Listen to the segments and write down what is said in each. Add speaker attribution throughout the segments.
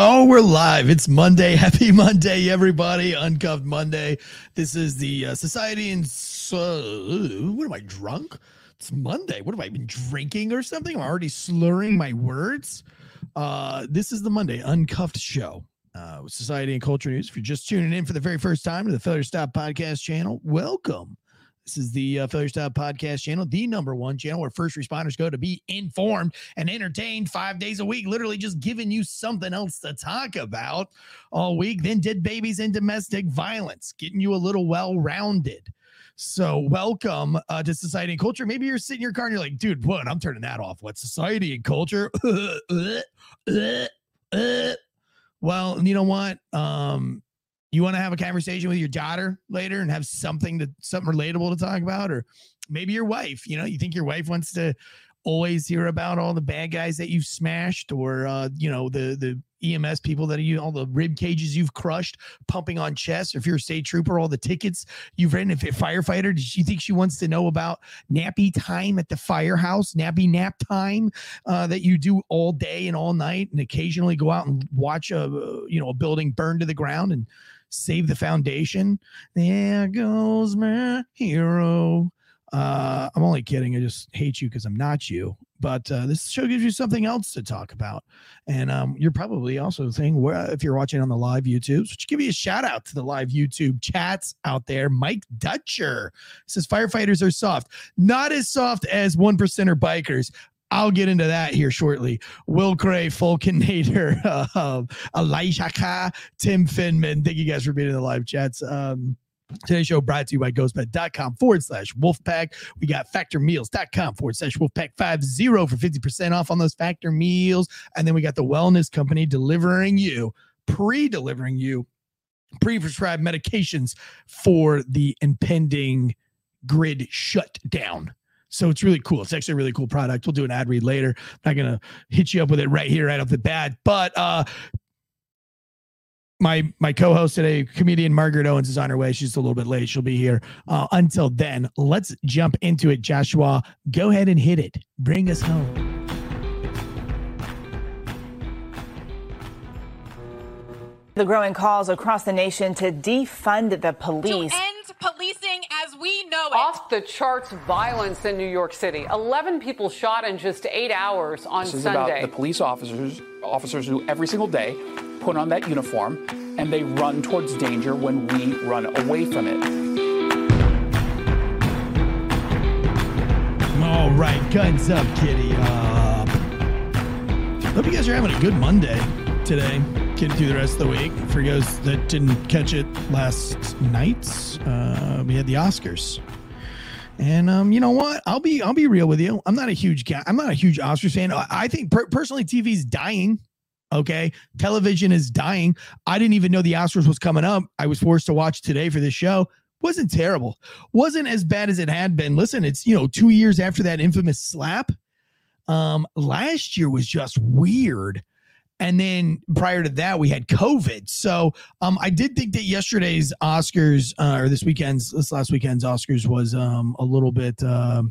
Speaker 1: Oh, we're live. It's Monday. Happy Monday, everybody. Uncuffed Monday. This is the Society and... what am I, drunk? It's Monday. What have I been drinking or something? I'm already slurring my words. This is the Monday Uncuffed show. Society and Culture News. If you're just tuning in for the very first time to the Failure Stop podcast channel, welcome. This is the Failure Stop podcast channel, the #1 channel where first responders go to be informed and entertained 5 days a week, literally just giving you something else to talk about all week. Then dead babies and domestic violence, getting you a little well-rounded. So welcome to Society and Culture. Maybe you're sitting in your car and you're like, dude, what? I'm turning that off. What, Society and Culture? Well, you know what? You want to have a conversation with your daughter later and have something relatable to talk about, or maybe your wife. You know, you think your wife wants to always hear about all the bad guys that you've smashed, or the EMS people that all the rib cages you've crushed, pumping on chests. Or if you're a state trooper, all the tickets you've written. If you're a firefighter, does she think she wants to know about nappy time at the firehouse, nappy nap time that you do all day and all night, and occasionally go out and watch a building burn to the ground and save the foundation? There goes my hero. I'm only kidding. I just hate you because I'm not you. But this show gives you something else to talk about. And you're probably also saying, if you're watching on the live YouTube, so give you a shout out to the live YouTube chats out there. Mike Dutcher says firefighters are soft. Not as soft as 1%er bikers. I'll get into that here shortly. Will Cray, Fulkinator, Elijah Ka, Tim Finman. Thank you guys for being in the live chats. Today's show brought to you by ghostbed.com/Wolfpack. We got factormeals.com/Wolfpack50 for 50% off on those Factor meals. And then we got the Wellness Company pre-delivering you pre-prescribed medications for the impending grid shutdown. So it's really cool. It's actually a really cool product. We'll do an ad read later. I'm not going to hit you up with it right off the bat. But my co-host today, comedian Margaret Owens, is on her way. She's a little bit late. She'll be here. Until then, let's jump into it. Joshua, go ahead and hit it. Bring us home.
Speaker 2: The growing calls across the nation to defund the police.
Speaker 3: To end policing as we know it.
Speaker 4: Off the charts violence in New York City. 11 people shot in just 8 hours on Sunday.
Speaker 5: This is about the police officers who every single day put on that uniform and they run towards danger when we run away from it.
Speaker 1: All right, guns up, giddy up. Hope you guys are having a good Monday today. Getting through the rest of the week. For those that didn't catch it last night, we had the Oscars. And you know what? I'll be real with you. I'm not a huge Oscars fan. I think personally TV's dying. Okay. Television is dying. I didn't even know the Oscars was coming up. I was forced to watch today for this show. Wasn't terrible. Wasn't as bad as it had been. Listen, it's 2 years after that infamous slap. Last year was just weird. And then prior to that, we had COVID. So I did think that yesterday's Oscars, or this last weekend's Oscars was a little bit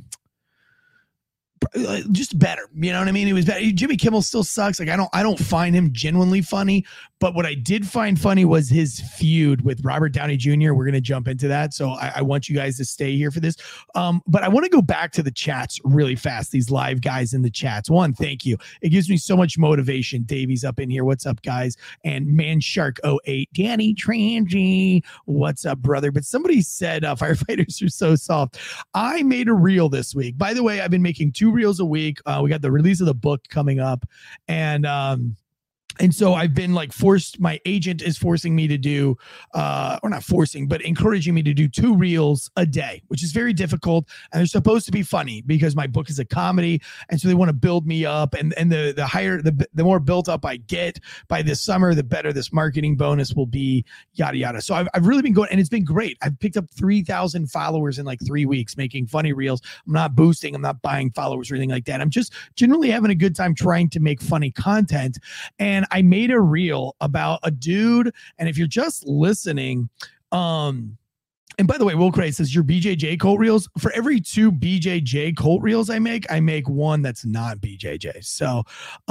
Speaker 1: just better. You know what I mean? It was better. Jimmy Kimmel still sucks. Like I don't find him genuinely funny, but what I did find funny was his feud with Robert Downey Jr. We're going to jump into that. So I want you guys to stay here for this. But I want to go back to the chats really fast. These live guys in the chats. One, thank you. It gives me so much motivation. Davies up in here. What's up, guys? And Manshark08, Danny Trangy. What's up, brother? But somebody said firefighters are so soft. I made a reel this week. By the way, I've been making 2 reels a week. We got the release of the book coming up, and so I've been my agent is forcing me to do, or not forcing, but encouraging me to do 2 reels a day, which is very difficult. And they're supposed to be funny because my book is a comedy. And so they want to build me up, and the more built up I get by this summer, the better this marketing bonus will be, yada, yada. So I've really been going, and it's been great. I've picked up 3,000 followers in 3 weeks making funny reels. I'm not boosting. I'm not buying followers or anything like that. I'm just generally having a good time trying to make funny content. And I made a reel about a dude. And if you're just listening, And by the way, Will Cray says your BJJ cult reels, for every 2 BJJ cult reels I make one that's not BJJ. So,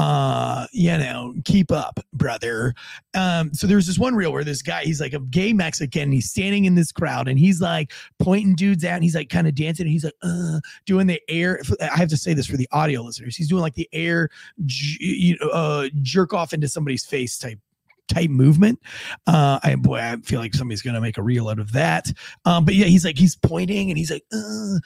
Speaker 1: keep up, brother. So there's this one reel where this guy, he's like a gay Mexican, and he's standing in this crowd and he's like pointing dudes out and he's like kind of dancing and he's like, doing the air. I have to say this for the audio listeners. He's doing like the air, jerk off into somebody's face type movement. I feel like somebody's gonna make a reel out of that. But yeah, he's pointing and he's like, and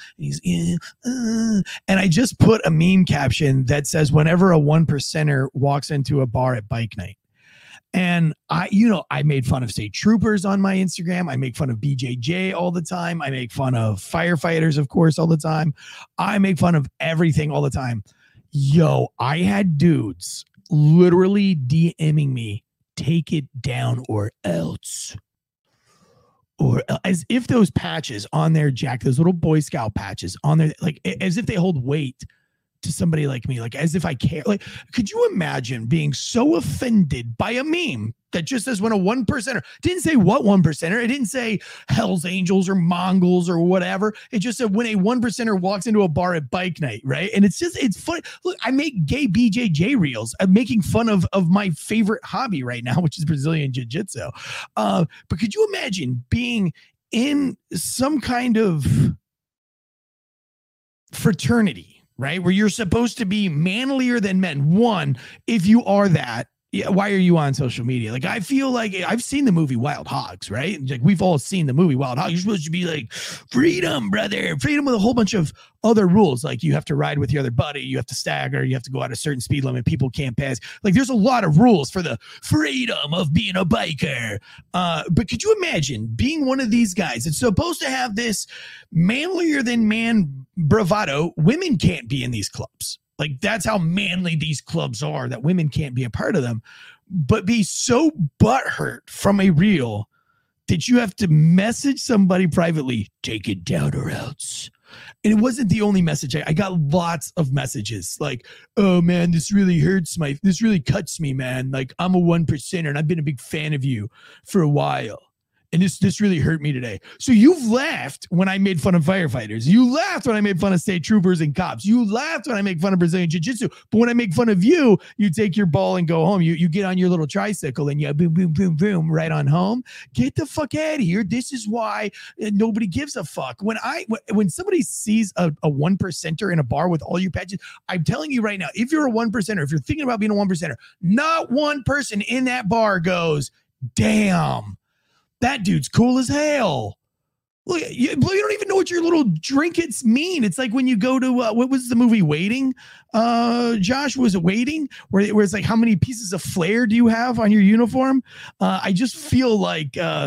Speaker 1: I just put a meme caption that says, whenever a 1%er walks into a bar at bike night. And I made fun of state troopers on my Instagram. I make fun of BJJ all the time. I make fun of firefighters, of course, all the time. I make fun of everything all the time. Yo, I had dudes literally DMing me, take it down or else. Or as if those patches on their jacket, those little Boy Scout patches on there, like as if they hold weight to somebody like me, like as if I care. Like, could you imagine being so offended by a meme that just says when a 1%er, didn't say what 1%er, it didn't say Hell's Angels or Mongols or whatever. It just said when a 1%er walks into a bar at bike night, right? And it's funny. Look, I make gay BJJ reels. I'm making fun of my favorite hobby right now, which is Brazilian Jiu-Jitsu. But could you imagine being in some kind of fraternity, right, where you're supposed to be manlier than men? One, if you are that, yeah, why are you on social media? Like, I feel like I've seen the movie Wild Hogs, right? Like, we've all seen the movie Wild Hogs. You're supposed to be like, freedom, brother, freedom with a whole bunch of other rules. Like, you have to ride with your other buddy, you have to stagger, you have to go at a certain speed limit, people can't pass. Like, there's a lot of rules for the freedom of being a biker. But could you imagine being one of these guys that's supposed to have this manlier than man bravado? Women can't be in these clubs. Like, that's how manly these clubs are, that women can't be a part of them, but be so butthurt from a reel that you have to message somebody privately, take it down or else. And it wasn't the only message. I got lots of messages like, oh man, this really cuts me, man. Like, I'm a 1%er and I've been a big fan of you for a while. And this really hurt me today. So you've laughed when I made fun of firefighters. You laughed when I made fun of state troopers and cops. You laughed when I make fun of Brazilian Jiu-Jitsu. But when I make fun of you, you take your ball and go home. You get on your little tricycle and you boom, boom, boom, boom, right on home. Get the fuck out of here. This is why nobody gives a fuck. When somebody sees a 1%er in a bar with all your patches, I'm telling you right now, if you're a 1%er, if you're thinking about being a 1%er, not one person in that bar goes, damn, that dude's cool as hell. Look, you don't even know what your little trinkets mean. It's like when you go to, what was the movie Waiting? Josh, was it Waiting? Where it's like, how many pieces of flair do you have on your uniform? I just feel like, yeah.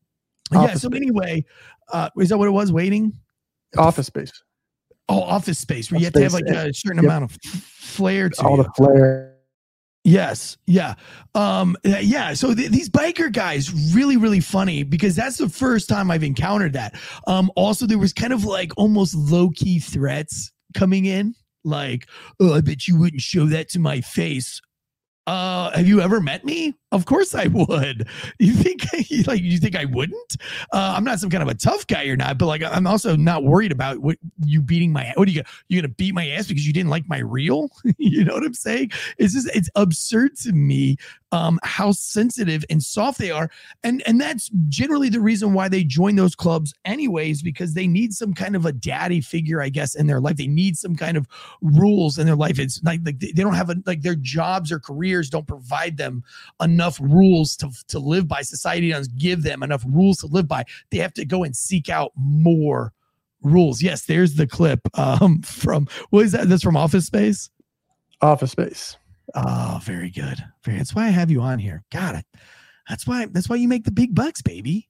Speaker 1: So anyway, is that what it was? Waiting?
Speaker 6: Office Space.
Speaker 1: Oh, Office Space, where you have to have like a certain amount of flair to
Speaker 6: all
Speaker 1: you.
Speaker 6: The flair.
Speaker 1: Yes. Yeah. Yeah. So these biker guys, really, really funny, because that's the first time I've encountered that. Also, there was kind of like almost low-key threats coming in. Like, oh, I bet you wouldn't show that to my face. Have you ever met me? Of course I would. You think I wouldn't? I'm not some kind of a tough guy or not, but like, I'm also not worried about you beating my ass. What are you gonna beat my ass because you didn't like my reel? You know what I'm saying? It's absurd to me how sensitive and soft they are. And that's generally the reason why they join those clubs anyways, because they need some kind of a daddy figure, I guess, in their life. They need some kind of rules in their life. It's like they don't have their jobs or careers don't provide them enough rules to live by. Society doesn't give them enough rules to live by. They have to go and seek out more rules. Yes, there's the clip from, what is that? That's from Office Space?
Speaker 6: Office Space.
Speaker 1: Oh, very good. That's why I have you on here. Got it. That's why you make the big bucks, baby.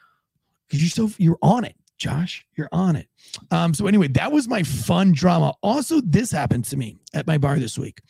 Speaker 1: Because you're on it, Josh. You're on it. So anyway, that was my fun drama. Also, this happened to me at my bar this week.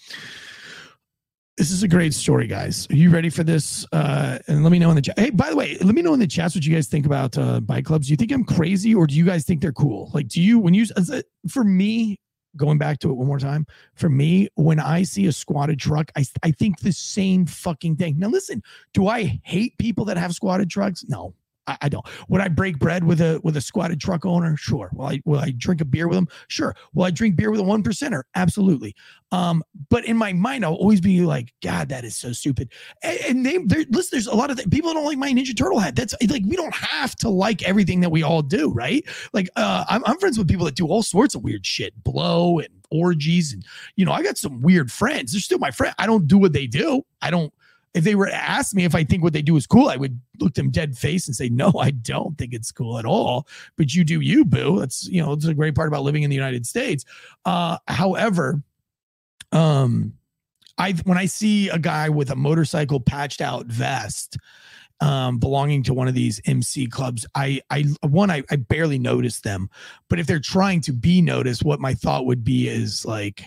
Speaker 1: This is a great story, guys. Are you ready for this? And let me know in the chat. Hey, by the way, let me know in the chats what you guys think about bike clubs. Do you think I'm crazy, or do you guys think they're cool? Like, for me, going back to it one more time, for me, when I see a squatted truck, I think the same fucking thing. Now, listen, do I hate people that have squatted trucks? No, I don't. Would I break bread with a squatted truck owner? Sure. Will I drink a beer with him? Sure. Will I drink beer with a 1%er? Absolutely. But in my mind, I'll always be like, God, that is so stupid. And listen, there's a lot of people that don't like my Ninja Turtle hat. That's like, we don't have to like everything that we all do, right? Like, I'm friends with people that do all sorts of weird shit, blow and orgies, and I got some weird friends. They're still my friend. I don't do what they do. If they were to ask me if I think what they do is cool, I would look them dead face and say, no, I don't think it's cool at all. But you do you, boo. That's, it's a great part about living in the United States. However, when I see a guy with a motorcycle patched out vest belonging to one of these MC clubs, I barely notice them. But if they're trying to be noticed, what my thought would be is like,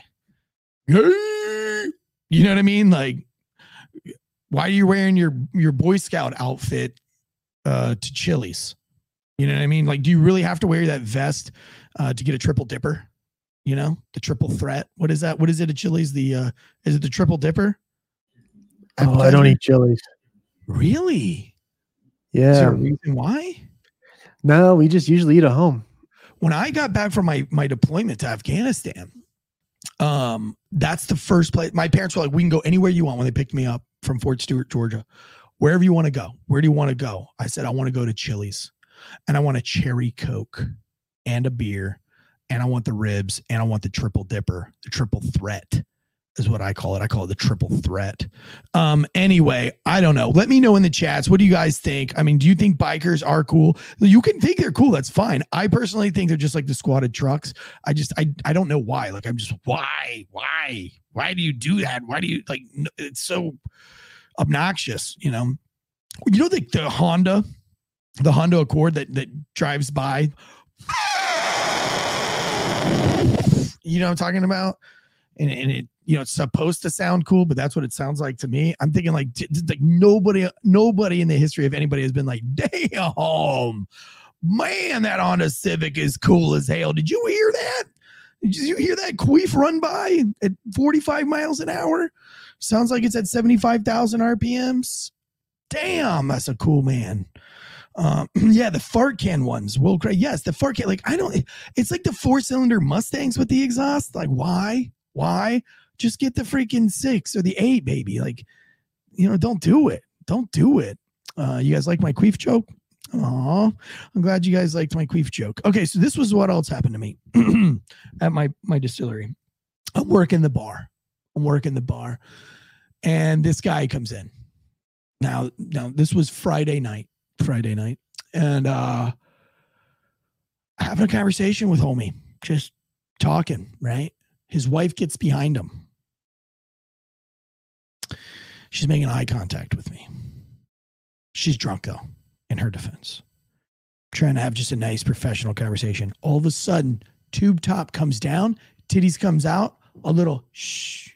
Speaker 1: hey, you know what I mean? Like, why are you wearing your Boy Scout outfit to Chili's? You know what I mean? Like, do you really have to wear that vest to get a triple dipper? The triple threat. What is that? What is it at Chili's? Is it the triple dipper?
Speaker 6: Oh, I don't eat Chili's.
Speaker 1: Really?
Speaker 6: Yeah.
Speaker 1: Is there a reason why?
Speaker 6: No, we just usually eat at home.
Speaker 1: When I got back from my deployment to Afghanistan, that's the first place. My parents were like, we can go anywhere you want when they picked me up from Fort Stewart, Georgia. Wherever you want to go. Where do you want to go? I said, I want to go to Chili's, and I want a cherry Coke and a beer, and I want the ribs, and I want the triple dipper. The triple threat is what I call it. I call it the triple threat. Anyway, I don't know. Let me know in the chats. What do you guys think? I mean, do you think bikers are cool? You can think they're cool. That's fine. I personally think they're just like the squatted trucks. I don't know why. Like, I'm just, why do you do that? Why do you it's so obnoxious, the Honda Accord that drives by, you know what I'm talking about? And it, it's supposed to sound cool, but that's what it sounds like to me. I'm thinking like nobody in the history of anybody has been like, damn, man, that Honda Civic is cool as hell. Did you hear that? Did you hear that queef run by at 45 miles an hour? Sounds like it's at 75,000 RPMs. Damn, that's a cool man. Yeah, the fart can ones. Will Craig. Yes, the fart can. Like, it's like the 4-cylinder Mustangs with the exhaust. Like, why? Just get the freaking 6 or the 8, baby. Like, don't do it. Don't do it. You guys like my queef joke? Aw, I'm glad you guys liked my queef joke. Okay, so this was what else happened to me at my distillery. I'm working the bar, and this guy comes in. Now this was Friday night, and having a conversation with homie, just talking, right? His wife gets behind him. She's making eye contact with me. She's drunk, though, in her defense. Trying to have just a nice professional conversation. All of a sudden, tube top comes down, titties comes out, a little shh.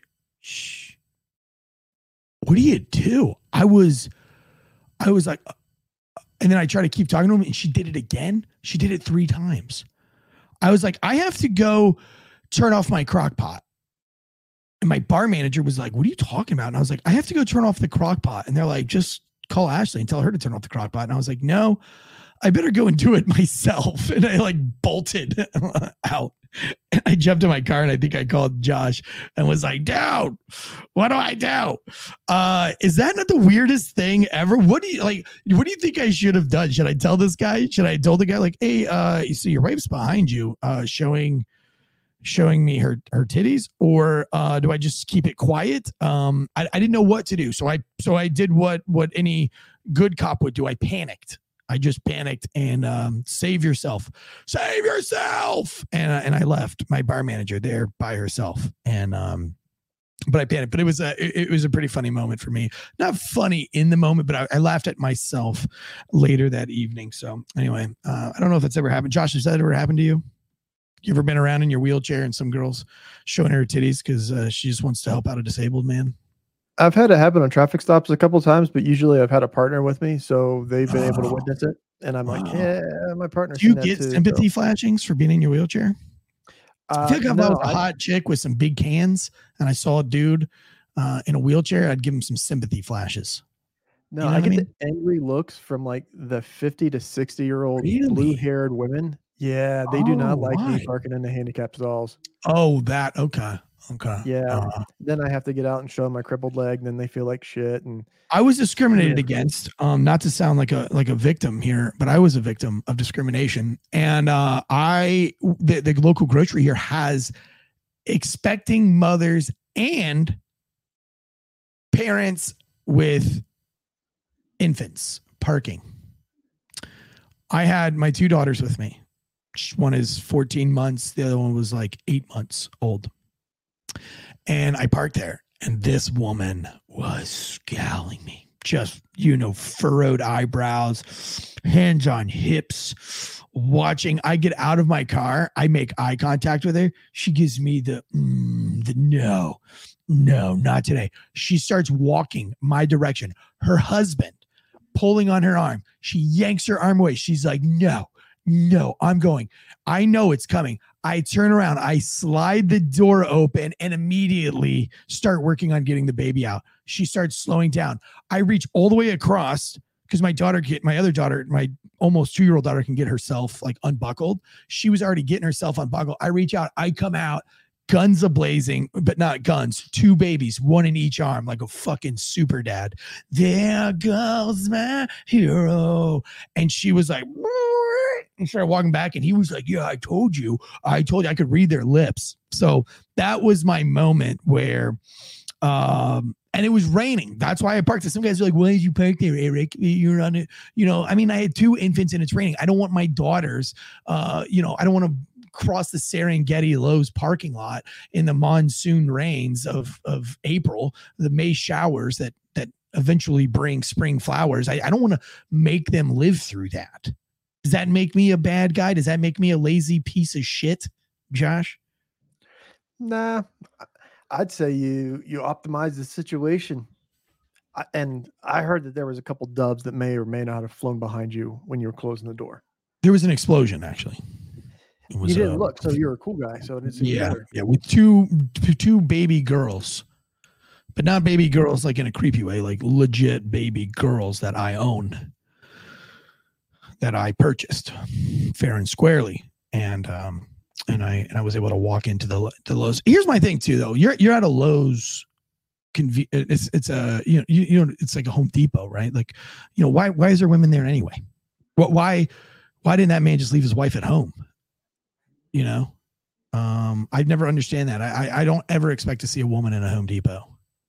Speaker 1: What do you do? I was like, and then I tried to keep talking to him, and she did it again. She did it 3 times. I was like, I have to go turn off my crock pot. And my bar manager was like, what are you talking about? And I was like, I have to go turn off the crock pot. And they're like, just call Ashley and tell her to turn off the crock pot. And I was like, no, I better go and do it myself. And I bolted out. And I jumped in my car, and I think I called Josh and was like, dude, what do I do? Is that not the weirdest thing ever? What do you think I should have done? Should I tell this guy? Should I tell the guy like, hey, you see your wife's behind you, showing me her titties, or do I just keep it quiet? I didn't know what to do. So I did what any good cop would do. I panicked. I just panicked and save yourself. And I left my bar manager there by herself. And but I panicked. But it was a pretty funny moment for me. Not funny in the moment, but I laughed at myself later that evening. So anyway, I don't know if that's ever happened. Josh, has that ever happened to you? You ever been around in your wheelchair and some girl's showing her titties because she just wants to help out a disabled man?
Speaker 6: I've had it happen on traffic stops a couple of times, but usually I've had a partner with me, so they've been able to witness it. And I'm like, yeah, my partner.
Speaker 1: Do you get sympathy flashings for being in your wheelchair? I feel like if I was a hot chick with some big cans and I saw a dude in a wheelchair, I'd give him some sympathy flashes.
Speaker 6: No,
Speaker 1: You know
Speaker 6: I
Speaker 1: what I
Speaker 6: get
Speaker 1: mean?
Speaker 6: the angry looks from like the 50 to 60-year-old
Speaker 1: Really?
Speaker 6: blue-haired women. Yeah, they do
Speaker 1: Oh,
Speaker 6: not like me
Speaker 1: why?
Speaker 6: parking in the handicap stalls.
Speaker 1: Oh, that okay. Okay.
Speaker 6: Yeah, then I have to get out and show my crippled leg, and then they feel like shit. And
Speaker 1: I was discriminated
Speaker 6: Yeah.
Speaker 1: against. Not to sound like a victim here, but I was a victim of discrimination. And the local grocery here has expecting mothers and parents with infants parking. I had my two daughters with me. One is 14 months. The other one was like 8 months old. And I parked there, and this woman was scowling me. Just, furrowed eyebrows, hands on hips, watching. I get out of my car. I make eye contact with her. She gives me the no, not today. She starts walking my direction. Her husband pulling on her arm. She yanks her arm away. She's like, no, I'm going. I know it's coming. I turn around, I slide the door open, and immediately start working on getting the baby out. She starts slowing down. I reach all the way across because my other daughter, my almost 2-year-old daughter, can get herself like unbuckled. She was already getting herself unbuckled. I reach out, I come out, guns a-blazing, but not guns, 2 babies, 1 in each arm, like a fucking super dad. There goes my hero. And she was like, and started walking back, and he was like, yeah, I told you I could read their lips. So that was my moment where, and it was raining. That's why I parked. Some guys are like, why did you park there, Eric? You're on it. I had 2 infants and it's raining. I don't want my daughters, I don't want to cross the Serengeti Lowe's parking lot in the monsoon rains of April, the May showers that eventually bring spring flowers. I don't want to make them live through that. Does that make me a bad guy? Does that make me a lazy piece of shit, Josh?
Speaker 6: Nah, I'd say you optimize the situation. And I heard that there was a couple dubs that may or may not have flown behind you when you were closing the door.
Speaker 1: There was an explosion, actually. It was,
Speaker 6: you didn't look, so you're a cool guy. So it's better.
Speaker 1: Yeah, with two baby girls, but not baby girls like in a creepy way, like legit baby girls that I owned, that I purchased fair and squarely, and I was able to walk into the Lowe's. Here's my thing too, though. You're at a Lowe's. It's a it's like a Home Depot, right? Like, why is there women there anyway? Why didn't that man just leave his wife at home? I'd never understand that. I don't ever expect to see a woman in a Home Depot.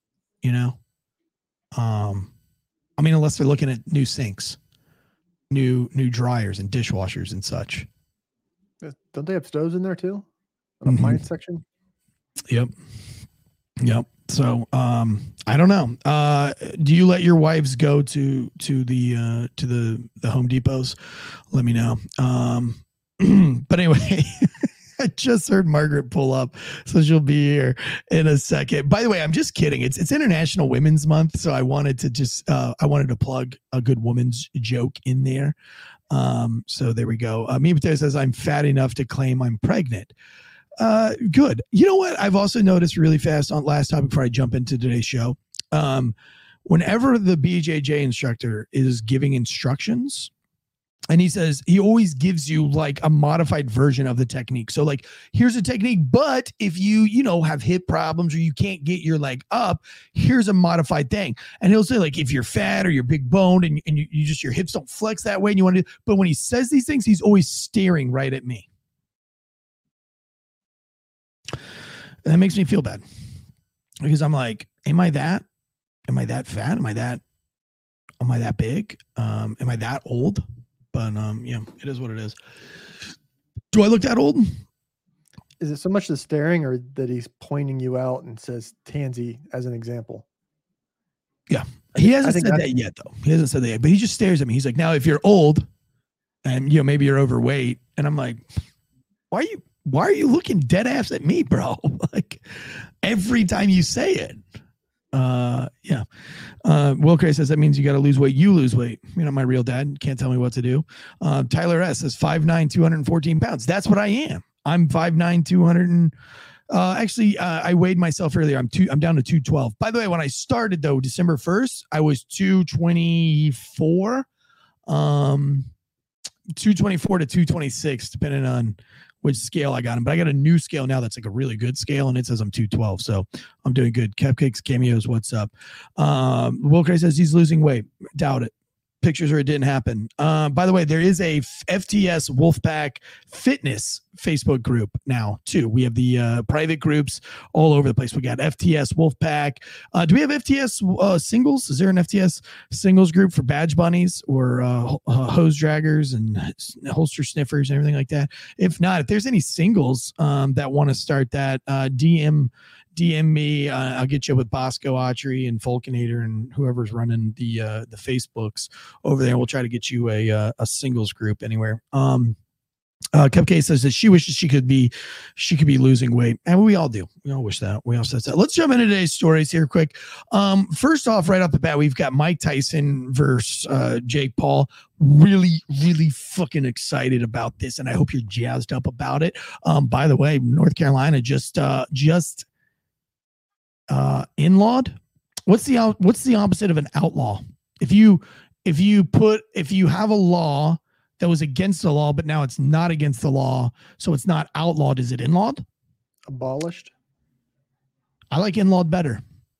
Speaker 1: Unless they're looking at new sinks, new dryers and dishwashers and such.
Speaker 6: Don't they have stoves in there too? An appliance section?
Speaker 1: Yep. So, I don't know. Do you let your wives go to the Home Depots? Let me know. But anyway, I just heard Margaret pull up, so she'll be here in a second. By the way, I'm just kidding. It's International Women's Month, so I wanted to plug a good woman's joke in there. So there we go. Mibate says, I'm fat enough to claim I'm pregnant. Good. You know what? I've also noticed really fast on last topic before I jump into today's show. Whenever the BJJ instructor is giving instructions, and he always gives you like a modified version of the technique. So like, here's a technique, but if you have hip problems or you can't get your leg up, here's a modified thing. And he'll say like, if you're fat or you're big boned and you just, your hips don't flex that way and you want to, but when he says these things, he's always staring right at me. And that makes me feel bad because I'm like, am I that fat? Am I that big? Am I that old? But it is what it is. Do I look that old?
Speaker 6: Is it so much the staring or that he's pointing you out and says Tansy as an example?
Speaker 1: Yeah. He hasn't said that yet, though. He hasn't said that yet, but he just stares at me. He's like, now if you're old and maybe you're overweight, and I'm like, why are you looking dead ass at me, bro? Like every time you say it. Yeah. Will Cray says that means you got to lose weight. You lose weight. You're not my real dad. Can't tell me what to do. Tyler S says 5'9", 214 pounds. That's what I am. I'm 5'9", Actually, I weighed myself earlier. I'm down to 212. By the way, when I started though, December 1st, I was 224. 224 to 226, depending on which scale I got him. But I got a new scale now that's like a really good scale, and it says I'm 212. So I'm doing good. Cupcakes, Cameos, what's up? Wilker says he's losing weight. Doubt it. Pictures or it didn't happen. By the way, there is a FTS Wolfpack Fitness Facebook group now too. We have the private groups all over the place. We got FTS Wolfpack. Do we have FTS singles? Is there an FTS singles group for badge bunnies or hose draggers and holster sniffers and everything like that? If not, if there's any singles that want to start that, DM me. I'll get you with Bosco Autry and Falconator and whoever's running the Facebooks over there. We'll try to get you a singles group anywhere. Cupcake says that she wishes she could be losing weight, and we all do. We all wish that. We all said that. Let's jump into today's stories here quick. First off, right off the bat, we've got Mike Tyson versus Jake Paul. Really, really fucking excited about this, and I hope you're jazzed up about it. By the way, North Carolina just in-lawed. What's the opposite of an outlaw? If you have a law that was against the law, but now it's not against the law, so it's not outlawed, is it in-lawed?
Speaker 6: Abolished.
Speaker 1: I like in-lawed better.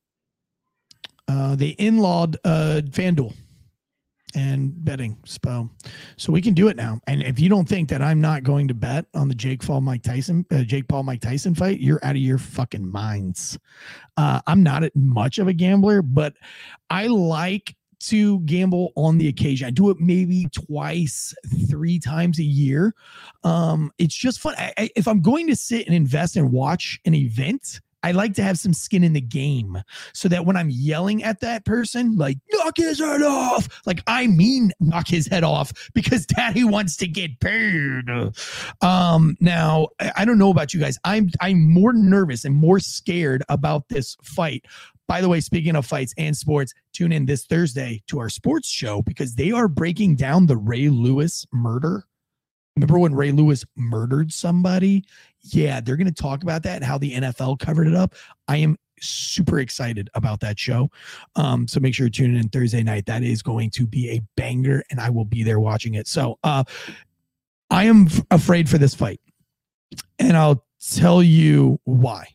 Speaker 1: They in-lawed FanDuel and betting SPO. So we can do it now. And if you don't think that I'm not going to bet on the Jake Paul Mike Tyson fight, you're out of your fucking minds. I'm not much of a gambler, but I like to gamble on the occasion. I do it maybe twice, 3 times a year. It's just fun. If I'm going to sit and invest and watch an event, I like to have some skin in the game so that when I'm yelling at that person, like, knock his head off, like, I mean, knock his head off because daddy wants to get paid. Now, I don't know about you guys. I'm more nervous and more scared about this fight. By the way, speaking of fights and sports, tune in this Thursday to our sports show because they are breaking down the Ray Lewis murder. Remember when Ray Lewis murdered somebody? Yeah, they're going to talk about that and how the NFL covered it up. I am super excited about that show. So make sure to tune in Thursday night. That is going to be a banger, and I will be there watching it. So I am afraid for this fight, and I'll tell you why.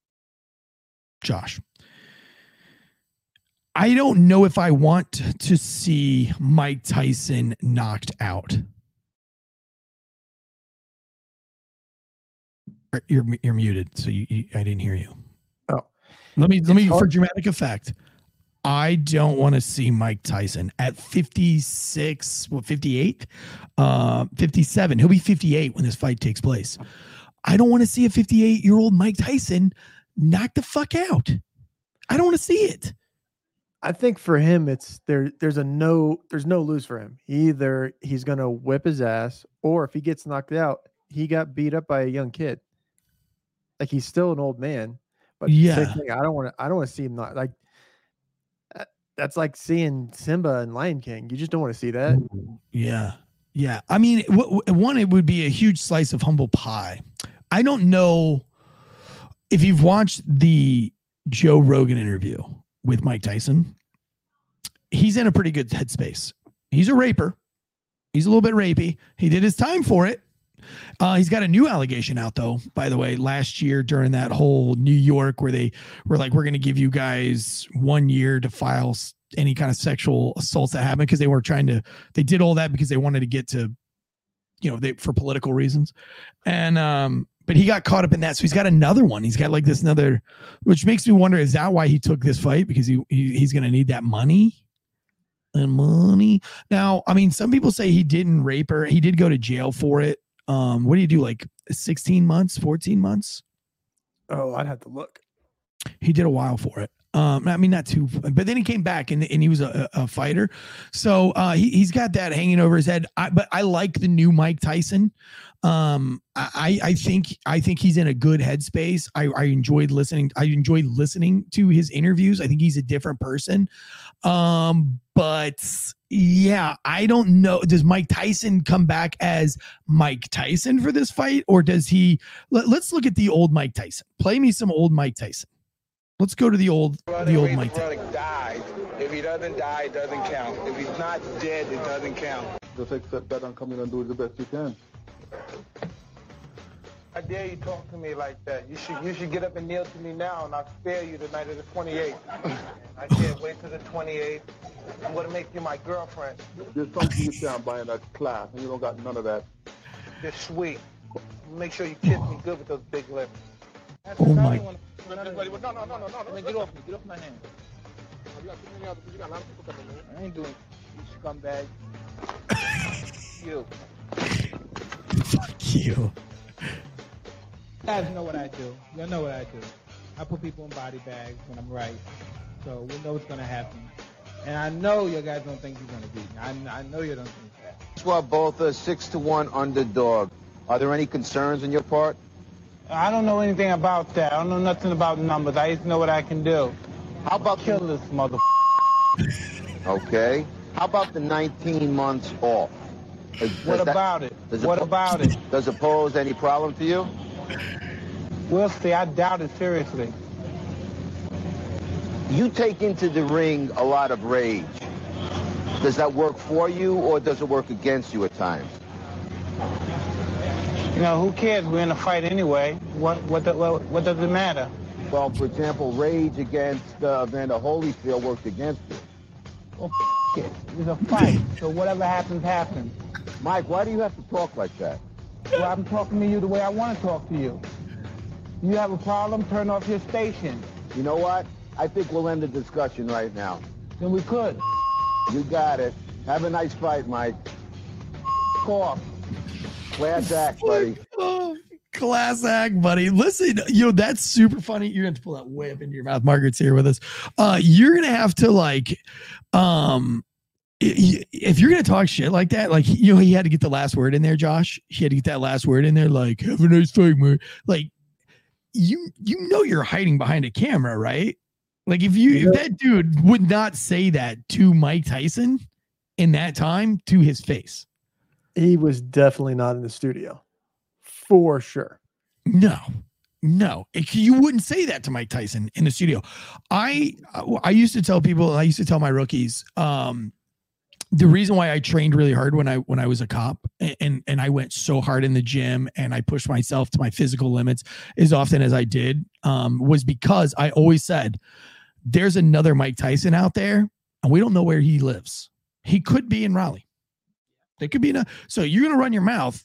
Speaker 1: Josh, I don't know if I want to see Mike Tyson knocked out. You're muted, so I didn't hear you.
Speaker 6: Oh,
Speaker 1: let me for dramatic effect. I don't want to see Mike Tyson at 56, 58, 57. He'll be 58 when this fight takes place. I don't want to see a 58-year-old Mike Tyson knock the fuck out. I don't want to see it.
Speaker 6: I think for him, there's no lose for him. Either he's gonna whip his ass, or if he gets knocked out, he got beat up by a young kid. Like, he's still an old man, but
Speaker 1: yeah,
Speaker 6: I don't want to see him not like. That's like seeing Simba and Lion King. You just don't want to see that.
Speaker 1: Yeah. I mean, one, it would be a huge slice of humble pie. I don't know if you've watched the Joe Rogan interview with Mike Tyson. He's in a pretty good headspace. He's a raper. He's a little bit rapey. He did his time for it. He's got a new allegation out, though, by the way, last year during that whole New York where they were like, we're going to give you guys 1 year to file any kind of sexual assaults that happen, because they did all that because they wanted to get to, for political reasons. And, but he got caught up in that. So he's got another one. He's got like this another, which makes me wonder, is that why he took this fight? Because he's going to need that money. And money. Now, I mean, some people say he didn't rape her. He did go to jail for it. What do you do? Like 16 months, 14 months?
Speaker 6: Oh, I'd have to look.
Speaker 1: He did a while for it. I mean, not too, but then he came back and he was a fighter. So he's got that hanging over his head. But I like the new Mike Tyson. I think he's in a good headspace. I enjoyed listening. I enjoyed listening to his interviews. I think he's a different person. But yeah, I don't know. Does Mike Tyson come back as Mike Tyson for this fight, or does he? Let's look at the old Mike Tyson. Play me some old Mike Tyson. Let's go to the old Mike Tyson.
Speaker 7: Died. If he doesn't die, it doesn't count. If he's not dead, it doesn't count.
Speaker 8: Just accept that and come in and do the best you can.
Speaker 7: How dare you talk to me like that? You should get up and kneel to me now, and I'll spare you the night of the 28th. I can't wait till the 28th. I'm gonna make you my girlfriend.
Speaker 8: There's something you can't buy in that class, and you don't got none of that.
Speaker 7: You're sweet. Make sure you kiss me good with those big lips.
Speaker 1: Oh my!
Speaker 7: No. Get off me. Get off my hand. I ain't doing you scumbag. You.
Speaker 1: Fuck you.
Speaker 9: You guys know what I do. Y'all know what I do. I put people in body bags when I'm right. So we know what's going to happen. And I know you guys don't think you're going to beat me. I know you don't think that.
Speaker 10: That's why both are 6-1 underdog. Are there any concerns on your part?
Speaker 7: I don't know anything about that. I don't know nothing about numbers. I just know what I can do.
Speaker 10: How about
Speaker 7: kill this mother?
Speaker 10: Okay. How about the 19 months off?
Speaker 7: What about it? What about it?
Speaker 10: Does it pose any problem to you?
Speaker 7: We'll see. I doubt it seriously.
Speaker 10: You take into the ring a lot of rage. Does that work for you, or does it work against you at times?
Speaker 7: You know, who cares? We're in a fight anyway. What does it matter?
Speaker 10: Well, for example, rage against Evander Holyfield worked against you.
Speaker 7: Well, it. It's a fight, so whatever happens, happens.
Speaker 10: Mike, why do you have to talk like that?
Speaker 7: Well, I'm talking to you the way I want to talk to you. You have a problem, turn off your station.
Speaker 10: You know what? I think we'll end the discussion right now.
Speaker 7: Then we could.
Speaker 10: You got it. Have a nice fight, Mike.
Speaker 7: Off.
Speaker 10: Class act, buddy.
Speaker 1: Class act, buddy. Listen, that's super funny. You're going to pull that way up into your mouth. Margaret's here with us. You're going to have to if you're going to talk shit like that, he had to get the last word in there, Josh. He had to get that last word in there. Like, have a nice fight, man. Like, you're hiding behind a camera, right? Like if that dude would not say that to Mike Tyson in that time to his face.
Speaker 6: He was definitely not in the studio. For sure.
Speaker 1: No. You wouldn't say that to Mike Tyson in the studio. I used to tell people, I used to tell my rookies, the reason why I trained really hard when I was a cop and I went so hard in the gym and I pushed myself to my physical limits as often as I did, was because I always said, there's another Mike Tyson out there and we don't know where he lives. He could be in Raleigh. They could be so you're going to run your mouth.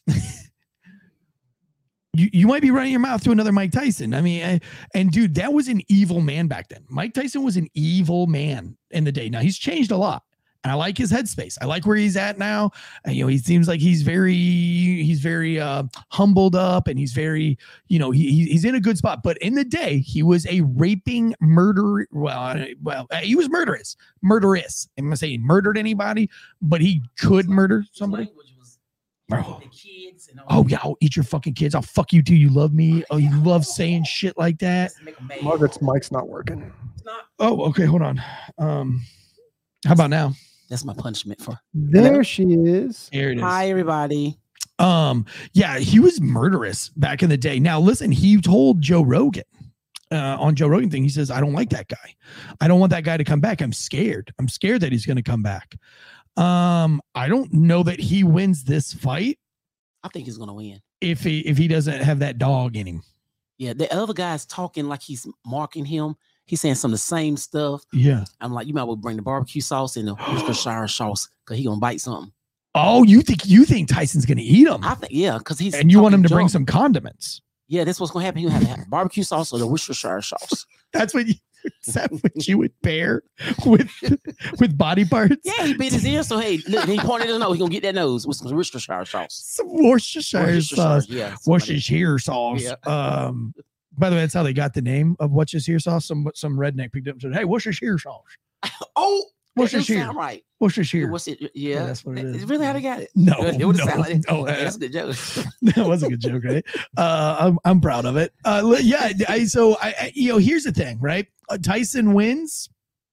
Speaker 1: You might be running your mouth to another Mike Tyson. I mean, and dude, that was an evil man back then. Mike Tyson was an evil man in the day. Now he's changed a lot. And I like his headspace. I like where he's at now. He seems like he's very humbled up, and he's very, he's in a good spot. But in the day, he was a raping murderer. Well, he was murderous. I'm gonna say he murdered anybody, but he could murder somebody. Bro. The kids and oh yeah, I'll eat your fucking kids. I'll fuck you too. You love me. Oh, you love saying shit like that.
Speaker 6: Margaret's mic's not working.
Speaker 1: Oh, okay. Hold on. How about now?
Speaker 11: That's my punishment for.
Speaker 6: There she is.
Speaker 1: Here it is.
Speaker 11: Hi, everybody.
Speaker 1: Yeah, he was murderous back in the day. Now, listen, he told Joe Rogan on Joe Rogan thing. He says, I don't like that guy. I don't want that guy to come back. I'm scared. I'm scared that he's going to come back. I don't know that he wins this fight.
Speaker 11: I think he's going to win.
Speaker 1: If he doesn't have that dog in him.
Speaker 11: Yeah, the other guy's talking like he's marking him. He's saying some of the same stuff.
Speaker 1: Yeah.
Speaker 11: I'm like, you might well bring the barbecue sauce and the Worcestershire sauce because he's going to bite something.
Speaker 1: Oh, you think Tyson's going to eat him?
Speaker 11: I think, yeah, because he's.
Speaker 1: And you want him to bring some condiments.
Speaker 11: Yeah, that's what's going to happen. You have to have barbecue sauce or the Worcestershire sauce.
Speaker 1: Is that what you would pair with body parts?
Speaker 11: Yeah, he bit his ear. So, hey, look, he pointed his nose. He's going to get that nose with some Worcestershire sauce.
Speaker 1: Some Worcestershire sauce.
Speaker 11: Yeah.
Speaker 1: Worcestershire sauce.
Speaker 11: Yeah.
Speaker 1: By the way, that's how they got the name of What's This Here sauce. Some redneck picked up and said, "Hey, what's this here sauce?
Speaker 11: Oh,
Speaker 1: What's
Speaker 11: that
Speaker 1: this
Speaker 11: do
Speaker 1: here?
Speaker 11: sound right.
Speaker 1: What's this here?"
Speaker 11: What's it? Yeah,
Speaker 1: that's what it is.
Speaker 11: Really how they got it?
Speaker 1: No,
Speaker 11: it would
Speaker 1: no,
Speaker 11: sound like it.
Speaker 1: no,
Speaker 11: That's a good joke.
Speaker 1: That was a good joke, right? I'm proud of it. Yeah. So here's the thing, right? Tyson wins.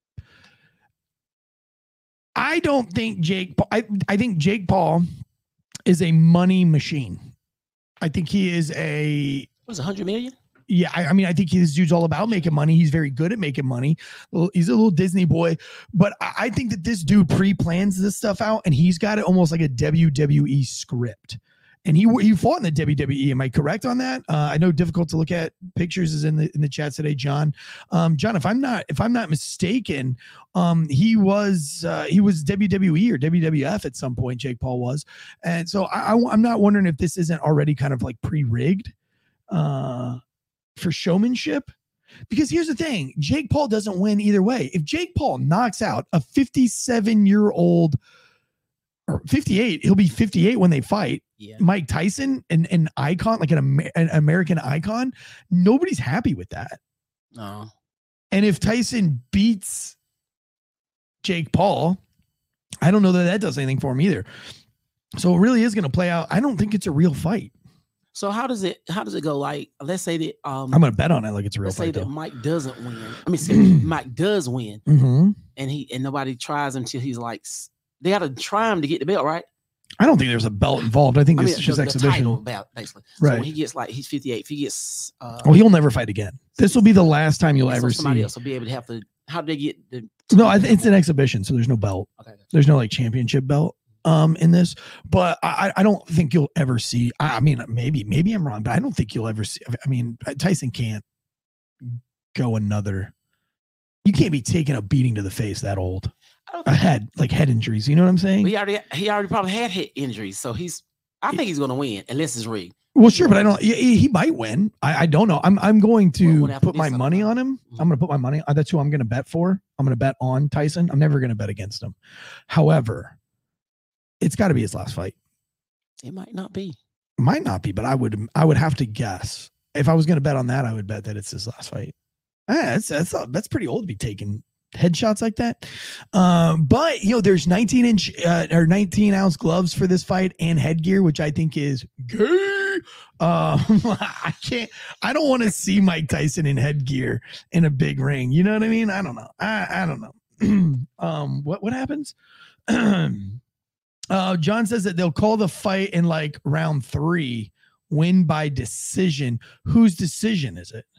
Speaker 1: I don't think Jake. I think Jake Paul is a money machine. I think he is a.
Speaker 11: What's 100 million?
Speaker 1: Yeah, I mean, I think this dude's all about making money. He's very good at making money. He's a little Disney boy, but I think that this dude pre-plans this stuff out, and he's got it almost like a WWE script. And he fought in the WWE. Am I correct on that? I know difficult to look at pictures is in the chat today, John. John, if I'm not mistaken, he was WWE or WWF at some point. Jake Paul was, and so I'm not wondering if this isn't already kind of like pre-rigged. For showmanship, because here's the thing, Jake Paul doesn't win either way. If Jake Paul knocks out a 57-year-old or 58, he'll be 58 when they fight. Yeah. Mike Tyson, an icon, like an American icon, nobody's happy with that.
Speaker 11: No.
Speaker 1: And if Tyson beats Jake Paul, I don't know that does anything for him either. So it really is going to play out. I don't think it's a real fight.
Speaker 11: So how does it go? Like, let's say that
Speaker 1: I'm gonna bet on it like it's a real
Speaker 11: let's
Speaker 1: fight.
Speaker 11: Say that
Speaker 1: though.
Speaker 11: Mike doesn't win. I mean, Mike does win, and nobody tries him till he's like, they got to try him to get the belt, right?
Speaker 1: I don't think there's a belt involved. I think it's just exhibition.
Speaker 11: The title belt, basically.
Speaker 1: Right.
Speaker 11: So when he gets he's 58. If he gets,
Speaker 1: he'll never fight again. This will be the last time you'll ever see.
Speaker 11: Somebody else will be able to have to. How do they get the?
Speaker 1: No, it's an exhibition, so there's no belt.
Speaker 11: Okay.
Speaker 1: There's no like championship belt. In this, but I don't think you'll ever see. I mean, maybe I'm wrong, but I don't think you'll ever see. I mean, Tyson can't go another. You can't be taking a beating to the face that old. Head injuries. You know what I'm saying?
Speaker 11: He already probably had head injuries, so I think he's going to win unless it's rigged.
Speaker 1: Well, sure, but I don't. He might win. I don't know. I'm going to put my money on him. I'm going to put my money. That's who I'm going to bet for. I'm going to bet on Tyson. I'm never going to bet against him. However, it's got to be his last fight.
Speaker 11: It might not be.
Speaker 1: Might not be, but I would have to guess. If I was going to bet on that, I would bet that it's his last fight. That's pretty old to be taking headshots like that. But there's 19-inch or 19-ounce gloves for this fight and headgear, which I think is gay. I don't want to see Mike Tyson in headgear in a big ring. You know what I mean? I don't know. I don't know. What happens? John says that they'll call the fight in like round 3, win by decision. Whose decision is it?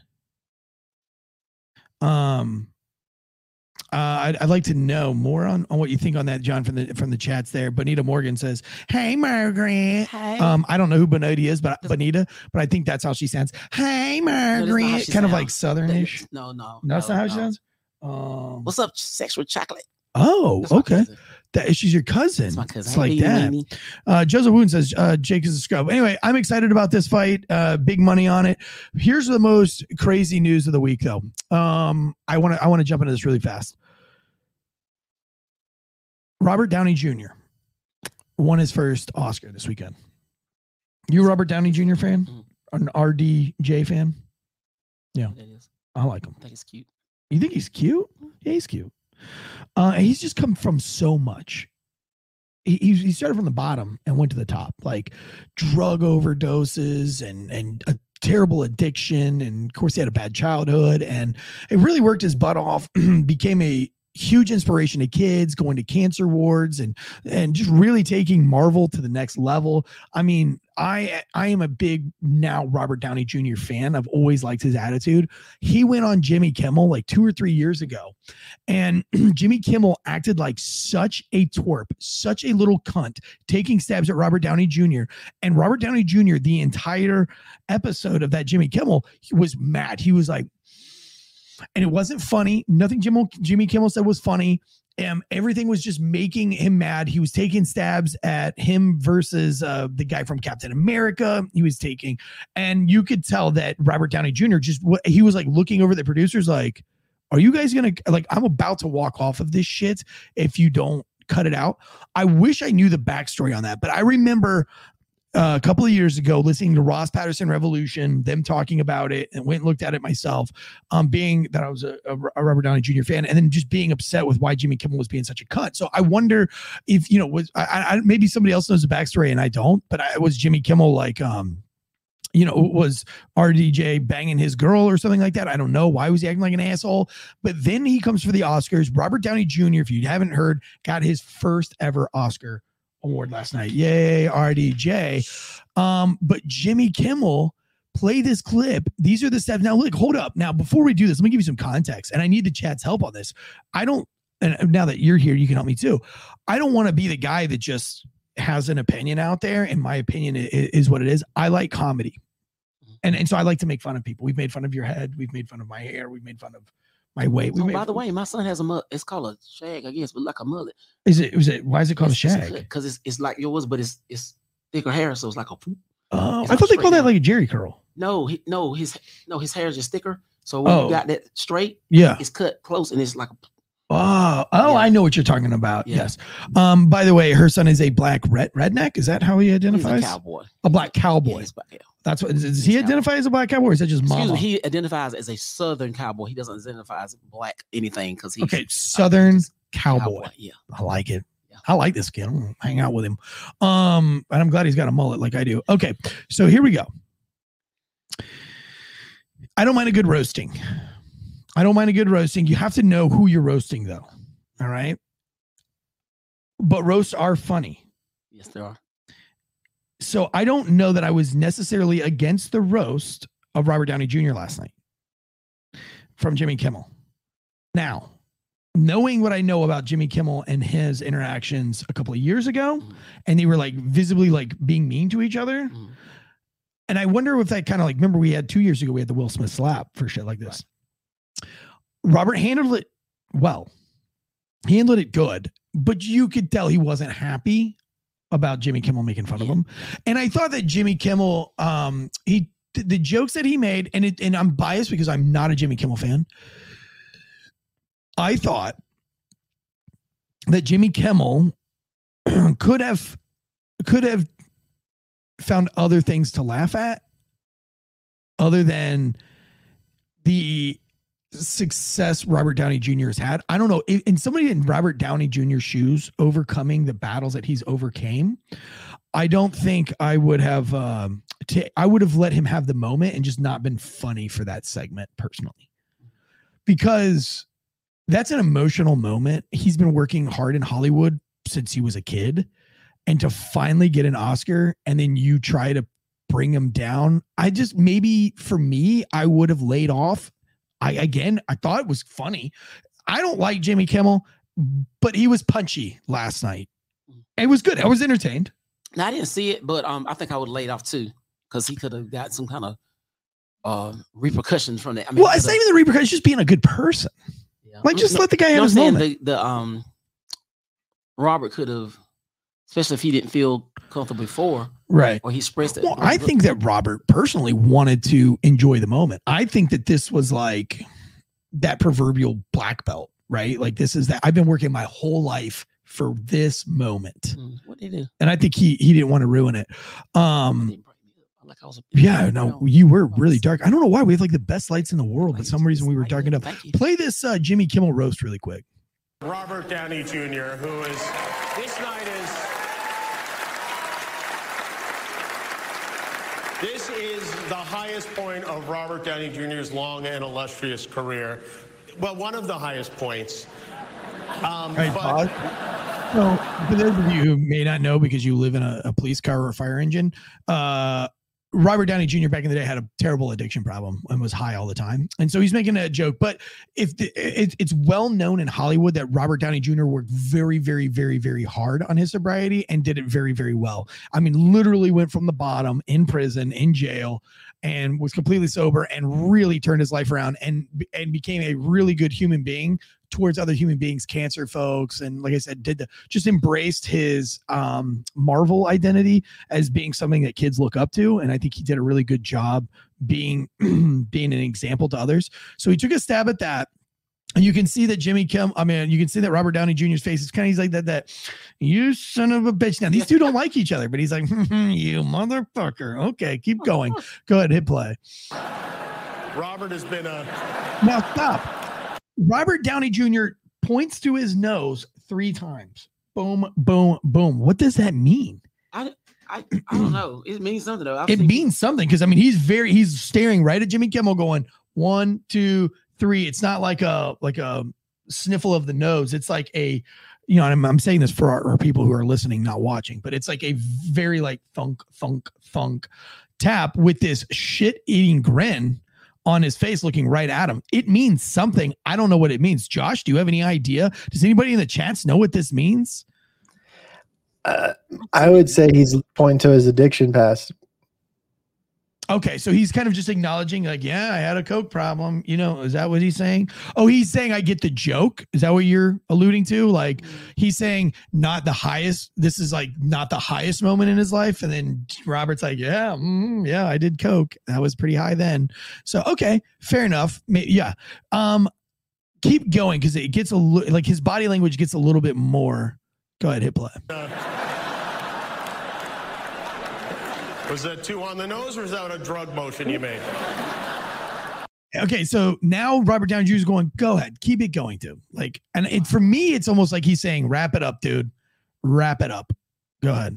Speaker 1: I'd like to know more on what you think on that, John, from the chats there. Bonita Morgan says, "Hey, Margaret."
Speaker 11: Hey.
Speaker 1: I don't know who Bonita is, but Bonita, but I think that's how she sounds. Hey, Margaret, kind of like Southernish.
Speaker 11: No,
Speaker 1: that's not how she sounds.
Speaker 11: What's up, sexual chocolate?
Speaker 1: Oh, okay. She's your cousin. That's
Speaker 11: my cousin.
Speaker 1: It's like that. Joseph Woon says Jake is a scrub. Anyway, I'm excited about this fight. Big money on it. Here's the most crazy news of the week, though. I want to jump into this really fast. Robert Downey Jr. won his first Oscar this weekend. You a Robert Downey Jr. fan? An RDJ fan? Yeah, I like him.
Speaker 11: I think he's cute.
Speaker 1: You think he's cute? Yeah, he's cute. He's just come from so much. He started from the bottom and went to the top, like drug overdoses and a terrible addiction. And of course, he had a bad childhood, and it really worked his butt off. Became a huge inspiration to kids, going to cancer wards and just really taking Marvel to the next level. I mean, I am a big now Robert Downey Jr. fan. I've always liked his attitude. He went on Jimmy Kimmel like 2 or 3 years ago, and Jimmy Kimmel acted like such a twerp, such a little cunt, taking stabs at Robert Downey Jr. And Robert Downey Jr., the entire episode of that Jimmy Kimmel, he was mad. He was like, and it wasn't funny. Nothing Jimmy Kimmel said was funny. Everything was just making him mad. He was taking stabs at him versus the guy from Captain America. He was taking, and you could tell that Robert Downey Jr. he was like looking over the producers like, are you guys going to, like, I'm about to walk off of this shit if you don't cut it out. I wish I knew the backstory on that, but I remember a couple of years ago, listening to Ross Patterson Revolution, them talking about it, and went and looked at it myself, being that I was a Robert Downey Jr. fan, and then just being upset with why Jimmy Kimmel was being such a cunt. So I wonder if, was maybe somebody else knows the backstory and I don't, but was Jimmy Kimmel like, was RDJ banging his girl or something like that? I don't know. Why was he acting like an asshole? But then he comes for the Oscars. Robert Downey Jr., if you haven't heard, got his first ever Oscar award last night. Yay, RDJ. But Jimmy Kimmel, play this clip. These are the steps. Now, look, hold up. Now, before we do this, let me give you some context. And I need the chat's help on this. And now that you're here, you can help me too. I don't want to be the guy that just has an opinion out there. And my opinion is what it is. I like comedy. And so I like to make fun of people. We've made fun of your head. We've made fun of my hair. We've made fun of my weight.
Speaker 11: By the way, my son has a mullet. It's called a shag, I guess, but like a mullet.
Speaker 1: Is it? Why is it called a shag?
Speaker 11: Because it's like yours, but it's thicker hair, so it's like a.
Speaker 1: Oh, I thought they called that like a Jerry curl.
Speaker 11: No, his hair is just thicker. So when you got that straight, it's cut close, and it's like a.
Speaker 1: I know what you're talking about. Yeah. Yes. By the way, her son is a black redneck. Is that how he identifies?
Speaker 11: He's a cowboy.
Speaker 1: A black cowboy. That's what. Does he identify as a black cowboy, or is that just mama?
Speaker 11: He identifies as a Southern cowboy. He doesn't identify as black anything because he's
Speaker 1: Southern cowboy.
Speaker 11: Yeah,
Speaker 1: I like it. Yeah. I like this kid. I'm gonna hang out with him. And I'm glad he's got a mullet like I do. Okay, so here we go. I don't mind a good roasting. You have to know who you're roasting, though. All right. But roasts are funny.
Speaker 11: Yes, they are.
Speaker 1: So I don't know that I was necessarily against the roast of Robert Downey Jr. last night from Jimmy Kimmel. Now, knowing what I know about Jimmy Kimmel and his interactions a couple of years ago, and they were like visibly like being mean to each other. And I wonder if that kind of like, remember we had 2 years ago, we had the Will Smith slap for shit like this. Robert handled it well. He handled it good, but you could tell he wasn't happy about Jimmy Kimmel making fun of him. And I thought that Jimmy Kimmel, the jokes that he made, and I'm biased because I'm not a Jimmy Kimmel fan. I thought that Jimmy Kimmel could have found other things to laugh at other than the success Robert Downey Jr. has had. I don't know. And somebody in Robert Downey Jr.'s shoes overcoming the battles that he's overcame, I don't think I would have I would have let him have the moment and just not been funny for that segment personally. Because that's an emotional moment. He's been working hard in Hollywood since he was a kid. And to finally get an Oscar and then you try to bring him down, maybe for me, I would have laid off. I thought it was funny. I don't like Jimmy Kimmel, but he was punchy last night. It was good. I was entertained.
Speaker 11: Now, I didn't see it, but I think I would have laid off too, because he could have got some kind of repercussions from that. I mean,
Speaker 1: it's not even the repercussions, just being a good person. Yeah. Like, just let the guy have his moment.
Speaker 11: The Robert could have, especially if he didn't feel comfortable before.
Speaker 1: Right.
Speaker 11: Or he expressed it.
Speaker 1: Well, I think that Robert personally wanted to enjoy the moment. I think that this was like that proverbial black belt, right? Like this is that I've been working my whole life for this moment.
Speaker 11: What did he do?
Speaker 1: And I think he didn't want to ruin it. You were really dark. I don't know why we have like the best lights in the world, but some reason we were darkened up. Play this Jimmy Kimmel roast really quick.
Speaker 12: Robert Downey Jr., who is this night is. This is the highest point of Robert Downey Jr.'s long and illustrious career. Well, one of the highest points.
Speaker 1: Pause. So, for those of you who may not know, because you live in a police car or a fire engine, Robert Downey Jr. back in the day had a terrible addiction problem and was high all the time. And so he's making a joke. But it's well known in Hollywood that Robert Downey Jr. worked very, very, very, very hard on his sobriety and did it very, very well. I mean, literally went from the bottom in prison, in jail, and was completely sober and really turned his life around and became a really good human being towards other human beings, cancer folks. And like I said, just embraced his Marvel identity as being something that kids look up to. And I think he did a really good job being an example to others. So he took a stab at that. And you can see that you can see that Robert Downey Jr.'s face is kind of, he's like that, you son of a bitch. Now, these two don't like each other, but he's like, you motherfucker. Okay, keep going. Go ahead, hit play.
Speaker 12: Robert has been
Speaker 1: Now, stop. Robert Downey Jr. points to his nose 3 times. Boom, boom, boom. What does that mean?
Speaker 11: I don't know. It means something, though.
Speaker 1: It means something because, I mean, he's staring right at Jimmy Kimmel going 1, 2, 3. It's not like a sniffle of the nose. It's like I'm saying this for our people who are listening, not watching, but it's like a very like thunk, thunk, thunk tap with this shit-eating grin on his face looking right at him. It means something. I don't know what it means. Josh, do you have any idea? Does anybody in the chats know what this means?
Speaker 6: I would say he's pointing to his addiction past.
Speaker 1: Okay, so he's kind of just acknowledging, like, yeah, I had a coke problem. Is that what he's saying? Oh, he's saying I get the joke. Is that what you're alluding to? Like, he's saying not the highest. This is like not the highest moment in his life. And then Robert's like, yeah, I did coke. That was pretty high then. So, okay, fair enough. Yeah. Keep going because it gets like his body language gets a little bit more. Go ahead, hit play.
Speaker 12: Was that 2 on the nose, or is that a drug motion you made?
Speaker 1: Okay, so now Robert Downey Jr. is going, go ahead, keep it going, dude. Like, and for me, it's almost like he's saying, wrap it up, dude. Wrap it up. Go ahead.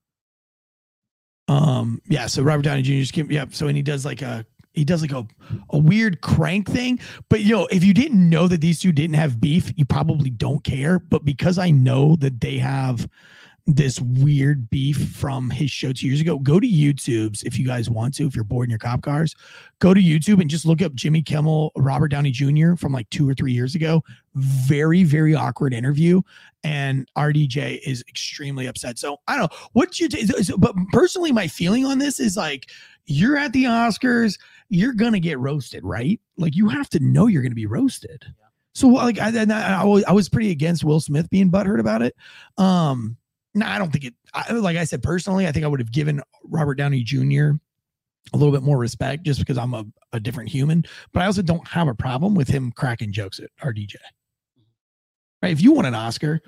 Speaker 1: Yeah, so Robert Downey Jr. So and he does like a weird crank thing. But if you didn't know that these two didn't have beef, you probably don't care. But because I know that they have this weird beef from his show 2 years ago, go to YouTube's if you guys want to. If you're bored in your cop cars, go to YouTube and just look up Jimmy Kimmel, Robert Downey Jr. from like 2 or 3 years ago. Very, very awkward interview. And RDJ is extremely upset. So I don't know but personally, my feeling on this is like, you're at the Oscars, you're going to get roasted, right? Like, you have to know you're going to be roasted. Yeah. So like, I was pretty against Will Smith being butthurt about it. No, I don't think it. Like I said, personally, I think I would have given Robert Downey Jr. a little bit more respect just because I'm a different human. But I also don't have a problem with him cracking jokes at RDJ. Right? If you want an Oscar,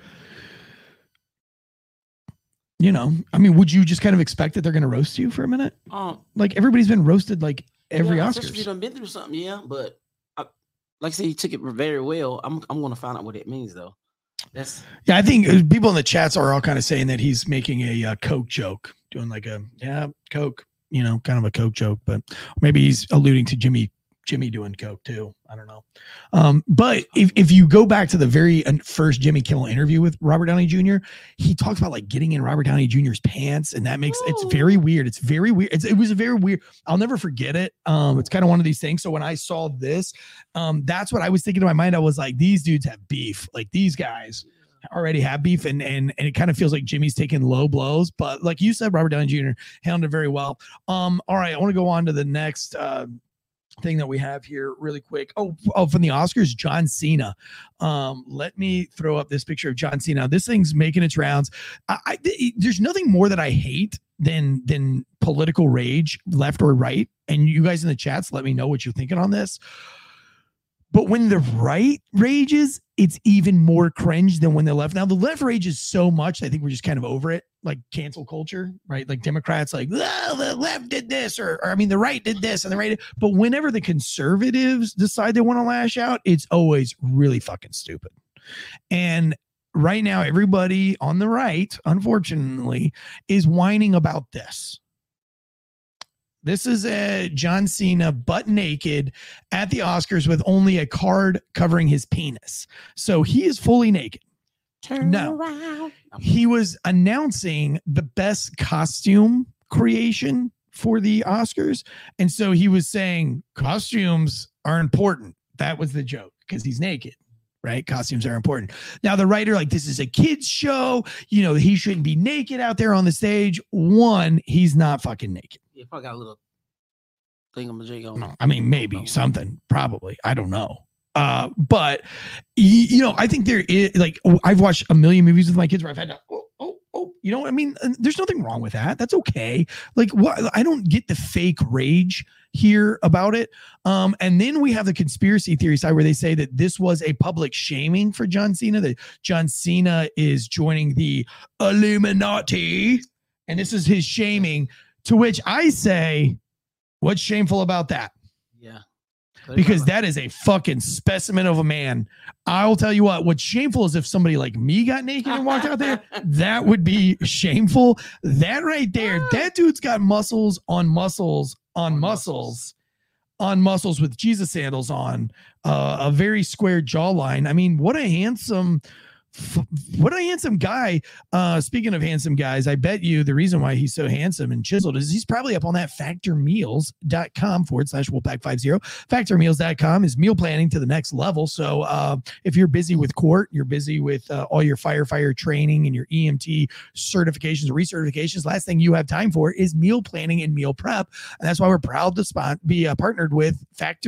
Speaker 1: would you just kind of expect that they're going to roast you for a minute? Like everybody's been roasted like every Oscar.
Speaker 11: If you done been through something, yeah. But like I said, he took it very well. I'm going to find out what it means though.
Speaker 1: Yeah, I think people in the chats are all kind of saying that he's making a Coke joke, doing like Coke, kind of a Coke joke, but maybe he's alluding to Jimmy doing Coke too. I don't know. But if you go back to the very first Jimmy Kimmel interview with Robert Downey Jr., he talks about like getting in Robert Downey Jr.'s pants, and that makes it's very weird. It's very weird. It was a very weird. I'll never forget it. It's kind of one of these things. So when I saw this, that's what I was thinking in my mind. I was like, these dudes have beef. Like these guys already have beef, and it kind of feels like Jimmy's taking low blows. But like you said, Robert Downey Jr. handled it very well. All right, I want to go on to the next thing that we have here really quick. Oh, from the Oscars, John Cena. Let me throw up this picture of John Cena. This thing's making its rounds. There's nothing more that I hate than political rage, left or right. And you guys in the chats, let me know what you're thinking on this. But when the right rages, it's even more cringe than when the left. Now, the left rages so much, I think we're just kind of over it, like cancel culture, right? Like Democrats, like, oh, the left did this, or the right did this, and the right. But whenever the conservatives decide they want to lash out, it's always really fucking stupid. And right now, everybody on the right, unfortunately, is whining about this. This is John Cena butt naked at the Oscars with only a card covering his penis. So he is fully naked. Around. He was announcing the best costume creation for the Oscars. And so he was saying costumes are important. That was the joke because he's naked. Right? Costumes are important. Now, the writer, like, this is a kid's show. He shouldn't be naked out there on the stage. One, he's not fucking naked.
Speaker 11: Yeah, probably got a little thingamajig on.
Speaker 1: No, I mean, maybe something, probably. I don't know. But, I think there is, like, I've watched a million movies with my kids where I've had to, You know, I mean, there's nothing wrong with that. That's okay. Like, what? I don't get the fake rage here about it. And then we have the conspiracy theory side where they say that this was a public shaming for John Cena, that John Cena is joining the Illuminati, and this is his shaming. To which I say, what's shameful about that?
Speaker 11: Yeah.
Speaker 1: Because that is a fucking specimen of a man. I'll tell you what's shameful is if somebody like me got naked and walked out there. That would be shameful. That right there, that dude's got muscles on muscles on muscles on muscles with Jesus sandals on, a very square jawline. I mean, what a handsome guy. Speaking of handsome guys, I bet you the reason why he's so handsome and chiseled is he's probably up on that factormeals.com/Wolfpack50. Factormeals.com is meal planning to the next level. So if you're busy with court, you're busy with all your firefighter training and your EMT certifications, recertifications, last thing you have time for is meal planning and meal prep. And that's why we're proud to be partnered with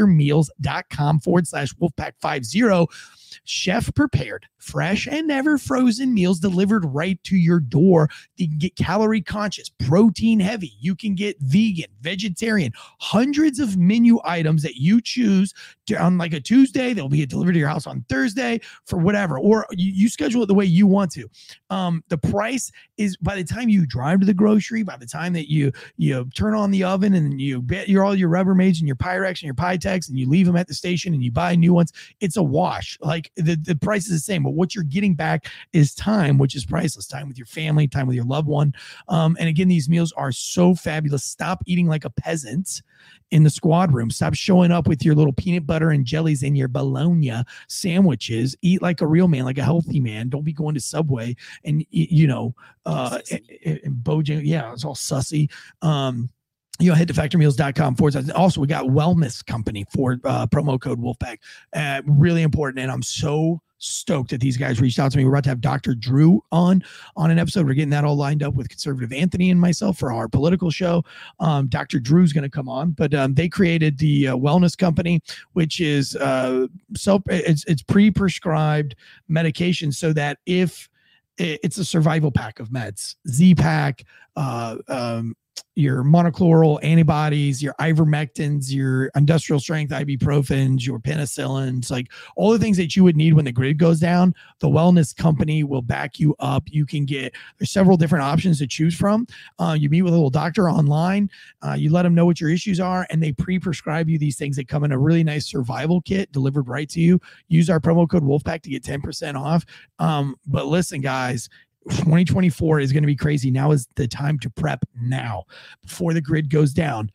Speaker 1: factormeals.com/Wolfpack50. Chef prepared, fresh and never frozen meals delivered right to your door. You can get calorie conscious, protein heavy. You can get vegan, vegetarian, hundreds of menu items that you choose on like a Tuesday. They'll be delivered to your house on Thursday for whatever, or you schedule it the way you want to. The price is, by the time you drive to the grocery, by the time that you turn on the oven and you bet all your Rubbermaids and your Pyrex and your Pytex and you leave them at the station and you buy new ones, it's a wash. Like the price is the same, but what you're getting back is time, which is priceless. Time with your family, time with your loved one. And again, these meals are so fabulous. Stop eating like a peasant in the squad room. Stop showing up with your little peanut butter and jellies and your bologna sandwiches. Eat like a real man, like a healthy man. Don't be going to Subway and and Bojangles. Yeah, it's all sussy. Head to factormeals.com. Also, we got Wellness Company for promo code Wolfpack. Really important. And I'm so stoked that these guys reached out to me. We're about to have Dr. Drew on an episode. We're getting that all lined up with Conservative Anthony and myself for our political show. Dr. Drew's going to come on, but they created the Wellness Company, which is it's pre-prescribed medication, so that if it's a survival pack of meds, Z-Pack, your monoclonal antibodies, your ivermectins, your industrial strength ibuprofens, your penicillins, like all the things that you would need when the grid goes down, the Wellness Company will back you up. You can there's several different options to choose from. You meet with a little doctor online, you let them know what your issues are, and they pre-prescribe you these things that come in a really nice survival kit delivered right to you. Use our promo code Wolfpack to get 10% off. But listen, guys, 2024 is going to be crazy. Now is the time to prep now before the grid goes down.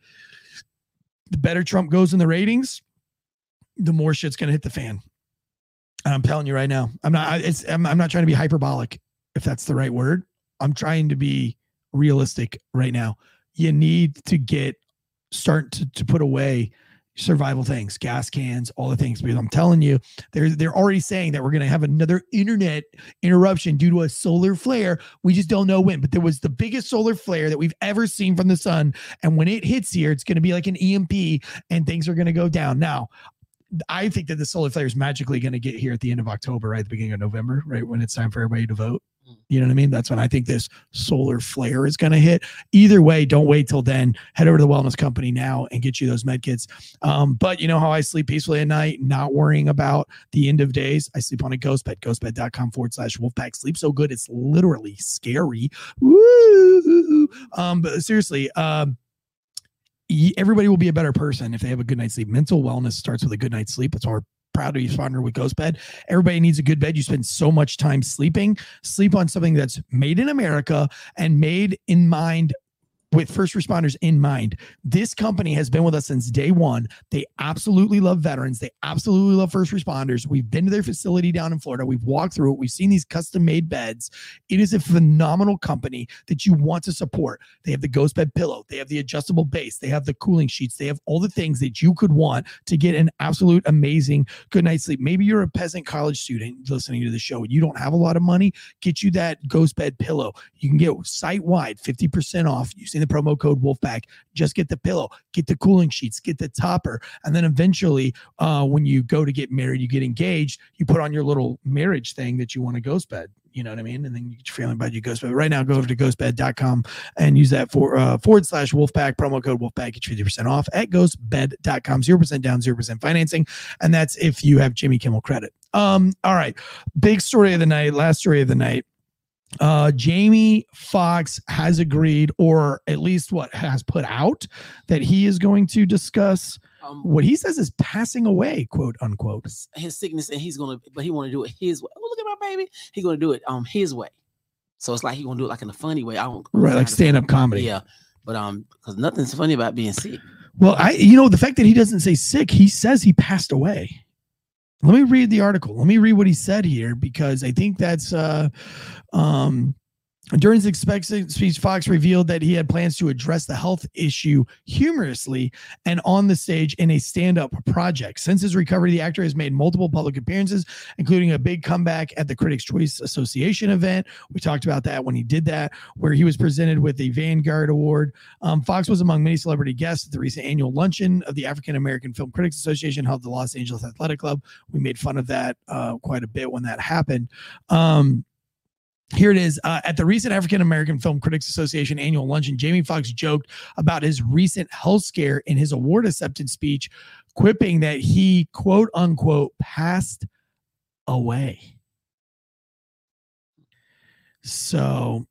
Speaker 1: The better Trump goes in the ratings, the more shit's going to hit the fan. And I'm telling you right now, I'm not trying to be hyperbolic, if that's the right word. I'm trying to be realistic right now. You need to start to put away survival things, gas cans, all the things, because I'm telling you, they're already saying that we're going to have another internet interruption due to a solar flare. We just don't know when, but there was the biggest solar flare that we've ever seen from the sun. And when it hits here, it's going to be like an EMP and things are going to go down. Now, I think that the solar flare is magically going to get here at the end of October, right at the beginning of November, right when it's time for everybody to vote. You know what I mean? That's when I think this solar flare is going to hit. Either way, don't wait till then. Head over to the Wellness Company now and get you those med kits. But you know how I sleep peacefully at night, not worrying about the end of days? I sleep on a ghost bed, ghostbed.com/Wolfpack. Sleep so good, it's literally scary. Woo! But seriously, everybody will be a better person if they have a good night's sleep. Mental wellness starts with a good night's sleep. That's our proud to be partnered with Ghost Bed. Everybody needs a good bed. You spend so much time sleeping. Sleep on something that's made in America and made in mind, with first responders in mind. This company has been with us since day one. They absolutely love veterans. They absolutely love first responders. We've been to their facility down in Florida. We've walked through it. We've seen these custom made beds. It is a phenomenal company that you want to support. They have the Ghost Bed pillow. They have the adjustable base. They have the cooling sheets. They have all the things that you could want to get an absolute amazing good night's sleep. Maybe you're a peasant college student listening to the show and you don't have a lot of money. Get you that Ghost Bed pillow. You can get site-wide 50% off using using the promo code Wolfpack. Just get the pillow, get the cooling sheets, get the topper. And then eventually when you go to get married, you get engaged, you put on your little marriage thing that you want a ghost bed. You know what I mean? And then you get your family bed, you ghost bed. Right now, go over to ghostbed.com and use that for /Wolfpack, promo code Wolfpack, get you 50% off at ghostbed.com. 0% down, 0% financing. And that's if you have Jimmy Kimmel credit. All right. Big story of the night, last story of the night. Jamie Foxx has agreed, or at least has put out, that he is going to discuss what he says is passing away, quote unquote,
Speaker 11: his sickness, and he want to do it his way. Oh, look at my baby. He's going to do it his way. So it's like he's going to do it like in a funny way.
Speaker 1: Right, like stand-up comedy.
Speaker 11: Yeah, but because nothing's funny about being sick.
Speaker 1: Well, the fact that he doesn't say sick, he says he passed away. Let me read the article. Let me read what he said here, because I think that's during his expected speech, Fox revealed that he had plans to address the health issue humorously and on the stage in a stand-up project. Since his recovery, the actor has made multiple public appearances, including a big comeback at the Critics' Choice Association event. We talked about that when he did that, where he was presented with the Vanguard Award. Fox was among many celebrity guests at the recent annual luncheon of the African American Film Critics Association held at the Los Angeles Athletic Club. We made fun of that quite a bit when that happened. Here it is. At the recent African American Film Critics Association annual luncheon, Jamie Foxx joked about his recent health scare in his award acceptance speech, quipping that he, quote unquote, passed away. So,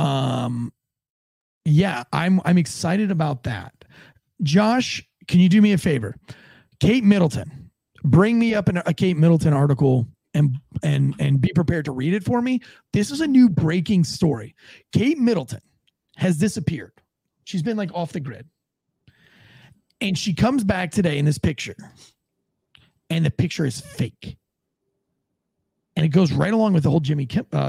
Speaker 1: yeah, I'm excited about that. Josh, can you do me a favor? Kate Middleton, bring me up a Kate Middleton article and be prepared to read it for me. This is a new breaking story. Kate Middleton has disappeared. She's been like off the grid. And she comes back today in this picture. And the picture is fake. And it goes right along with the whole Jamie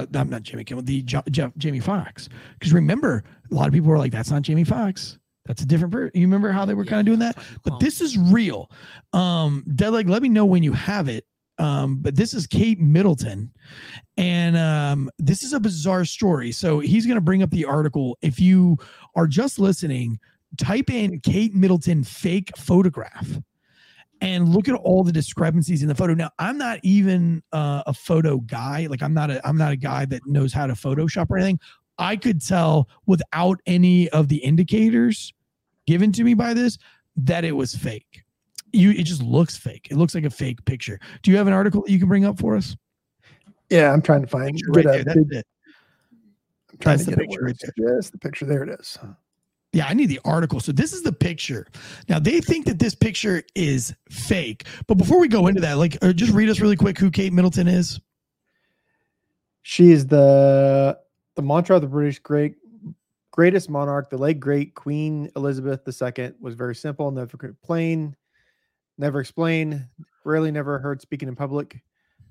Speaker 1: Foxx. Because remember, a lot of people were like, that's not Jamie Foxx. That's a different person. You remember how they were kind of doing that? But this is real. Deadleg, let me know when you have it. But this is Kate Middleton, and this is a bizarre story. So he's going to bring up the article. If you are just listening, type in Kate Middleton fake photograph and look at all the discrepancies in the photo. Now, I'm not even a photo guy. Like I'm not a guy that knows how to Photoshop or anything. I could tell without any of the indicators given to me by this that it was fake. It just looks fake. It looks like a fake picture. Do you have an article that you can bring up for us?
Speaker 6: Yeah, I'm trying to find it.
Speaker 1: Right there. That's it.
Speaker 6: I'm trying
Speaker 1: That's
Speaker 6: to
Speaker 1: the
Speaker 6: get
Speaker 1: picture right there.
Speaker 6: Yes, the picture. There it is.
Speaker 1: Yeah, I need the article. So this is the picture. Now they think that this picture is fake. But before we go into that, just read us really quick who Kate Middleton is.
Speaker 6: She is the mantra of the British greatest monarch. The late great Queen Elizabeth II was very simple, never complain, never explain, rarely never heard speaking in public.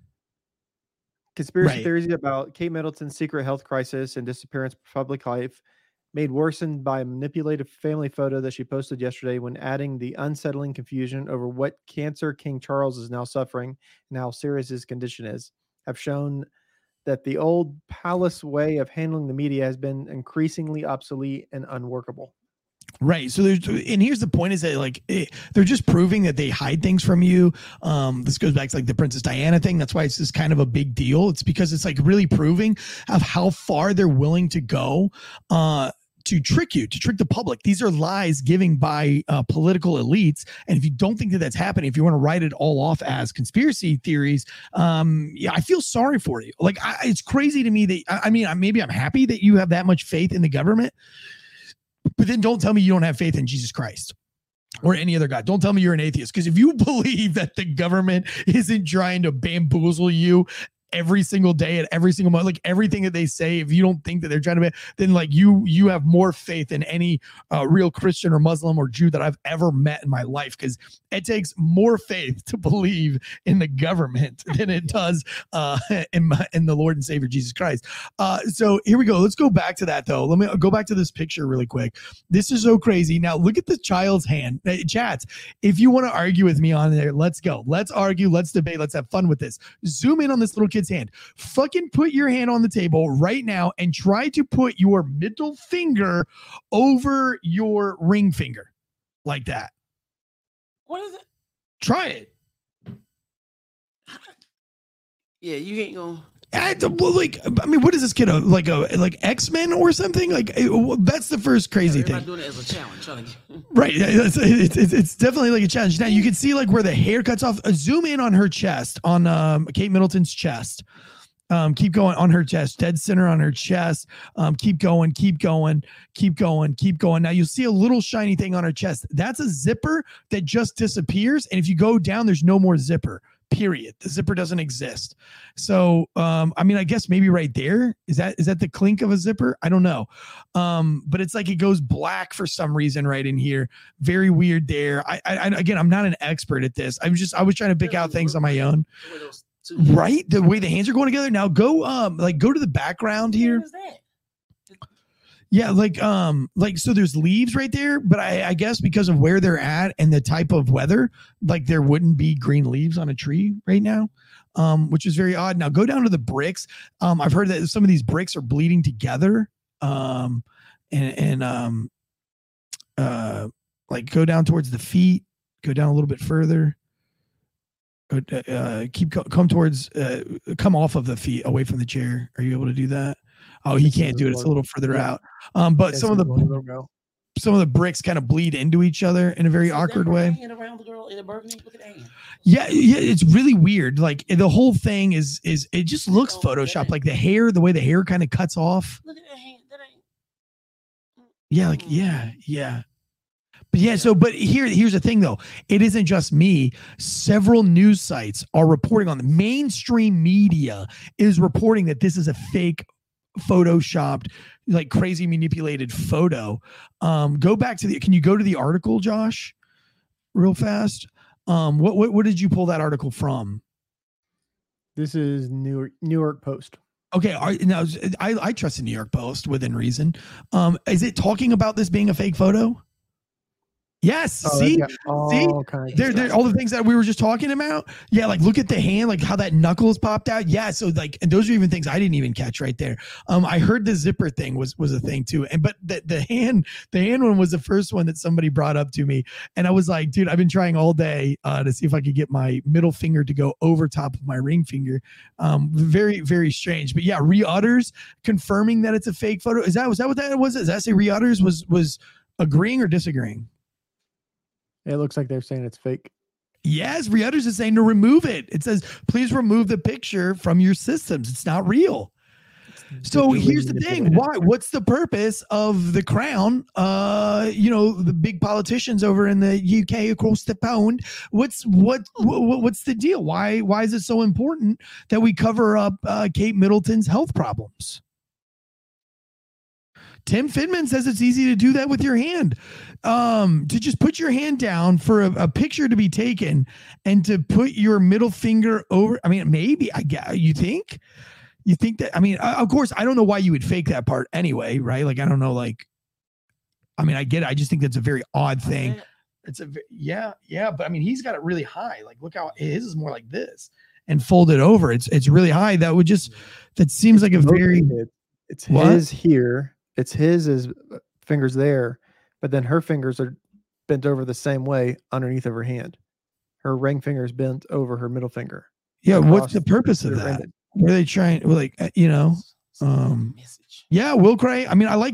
Speaker 6: Conspiracy theories about Kate Middleton's secret health crisis and disappearance from public life made worsened by a manipulative family photo that she posted yesterday, when adding the unsettling confusion over what cancer King Charles is now suffering and how serious his condition is, have shown that the old palace way of handling the media has been increasingly obsolete and unworkable.
Speaker 1: Right. So and here's the point, is that they're just proving that they hide things from you. This goes back to the Princess Diana thing. That's why it's just kind of a big deal. It's because it's really proving of how far they're willing to go to trick you, to trick the public. These are lies given by political elites. And if you don't think that that's happening, if you want to write it all off as conspiracy theories, I feel sorry for you. It's crazy to me that, maybe I'm happy that you have that much faith in the government, but then don't tell me you don't have faith in Jesus Christ or any other God. Don't tell me you're an atheist. Because if you believe that the government isn't trying to bamboozle you every single day at every single moment, everything that they say, if you don't think that they're trying to be, then you have more faith than any real Christian or Muslim or Jew that I've ever met in my life, because it takes more faith to believe in the government than it does in the Lord and Savior Jesus Christ. So here we go. Let's go back to that though. Let me go back to this picture really quick. This is so crazy. Now look at the child's hand. Chats, if you want to argue with me on there, let's go. Let's argue. Let's debate. Let's have fun with this. Zoom in on this little kid kid's hand. Fucking put your hand on the table right now and try to put your middle finger over your ring finger like that.
Speaker 11: What is it?
Speaker 1: Try it.
Speaker 11: Yeah, you ain't gonna.
Speaker 1: What is this kid? Like X-Men or something? Like that's the first crazy thing.
Speaker 11: Doing it as a challenge,
Speaker 1: right? It's definitely like a challenge. Now you can see like where the hair cuts off. Zoom in on her chest, on Kate Middleton's chest. Keep going on her chest, dead center on her chest. Keep going. Now you'll see a little shiny thing on her chest. That's a zipper that just disappears. And if you go down, there's no more zipper. Period. The zipper doesn't exist. So, I guess maybe right there is that the clink of a zipper? I don't know. But it's like it goes black for some reason right in here. Very weird there. Again, I'm not an expert at this. I was trying to pick out things on my own. Right, the way the hands are going together. Now go to the background here. Yeah, so there's leaves right there, but I guess because of where they're at and the type of weather, like there wouldn't be green leaves on a tree right now, which is very odd. Now go down to the bricks. I've heard that some of these bricks are bleeding together, like go down towards the feet, go down a little bit further. Come off of the feet, away from the chair. Are you able to do that? Oh, he can't do it. It's a little further out. But some of the bricks kind of bleed into each other in a very awkward way. Yeah, it's really weird. Like the whole thing is it just looks photoshopped. Like the way the hair kind of cuts off.
Speaker 11: Look at that hand.
Speaker 1: Yeah. But here's the thing though. It isn't just me. Several news sites are reporting on the mainstream media is reporting that this is a fake photoshopped, like crazy manipulated photo. Go back to can you go to the article, Josh, real fast? What did you pull that article from?
Speaker 6: This is New York Post.
Speaker 1: Okay, now I trust the New York Post within reason. Is it talking about this being a fake photo? Yes. See, all the things that we were just talking about. Yeah, like look at the hand, like how that knuckles popped out. Yeah, so like, and those are even things I didn't even catch right there. I heard the zipper thing was a thing too, but the hand one was the first one that somebody brought up to me, and I was like, dude, I've been trying all day to see if I could get my middle finger to go over top of my ring finger. Very, very strange. But yeah, Re-Utters confirming that it's a fake photo. Was that what that was? Does that say Re-Utters was agreeing or disagreeing?
Speaker 6: It looks like they're saying it's fake.
Speaker 1: Yes, Re-Utters is saying to remove it. It says, please remove the picture from your systems. It's not real. So here's the thing. What's the purpose of the Crown? The big politicians over in the UK across the pond. What's the deal? Why is it so important that we cover up Kate Middleton's health problems? Tim Fidman says it's easy to do that with your hand. To just put your hand down for a picture to be taken and to put your middle finger over. I mean, maybe you think that, of course, I don't know why you would fake that part anyway, right? Like, I don't know. Like, I get it. I just think that's a very odd thing. It's yeah. But he's got it really high. Like, look how his is more like this and folded over. It's really high. That seems like a very,
Speaker 6: it's his here. It's his fingers there, but then her fingers are bent over the same way underneath of her hand. Her ring finger is bent over her middle finger.
Speaker 1: Yeah, what's the purpose of that? Were they trying, yeah, Will Cray. I like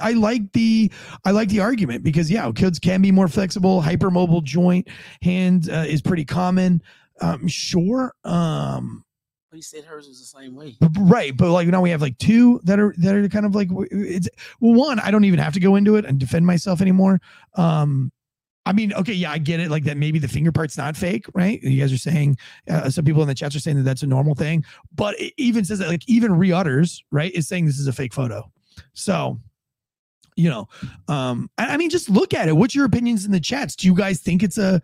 Speaker 1: the argument because kids can be more flexible. Hypermobile joint hand is pretty common. Sure.
Speaker 11: But he said hers was the same way.
Speaker 1: Right. But like now we have like two that are kind of like, one, I don't even have to go into it and defend myself anymore. Okay, yeah, I get it. Like that maybe the finger part's not fake, right? You guys are saying, some people in the chats are saying that that's a normal thing, but it even says that like even Re-Utters, right, is saying this is a fake photo. So, just look at it. What's your opinions in the chats? Do you guys think it's a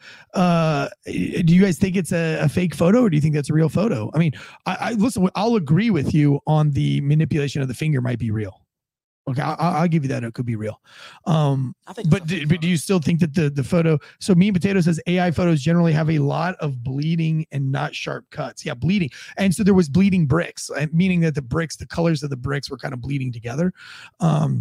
Speaker 1: fake photo, or do you think that's a real photo? I listen, I'll agree with you on the manipulation of the finger might be real. Okay, I'll give you that. It could be real.
Speaker 11: I think
Speaker 1: But do you still think that the photo? So Mean Potato says AI photos generally have a lot of bleeding and not sharp cuts. Yeah, bleeding. And so there was bleeding bricks, meaning that the colors of the bricks were kind of bleeding together. But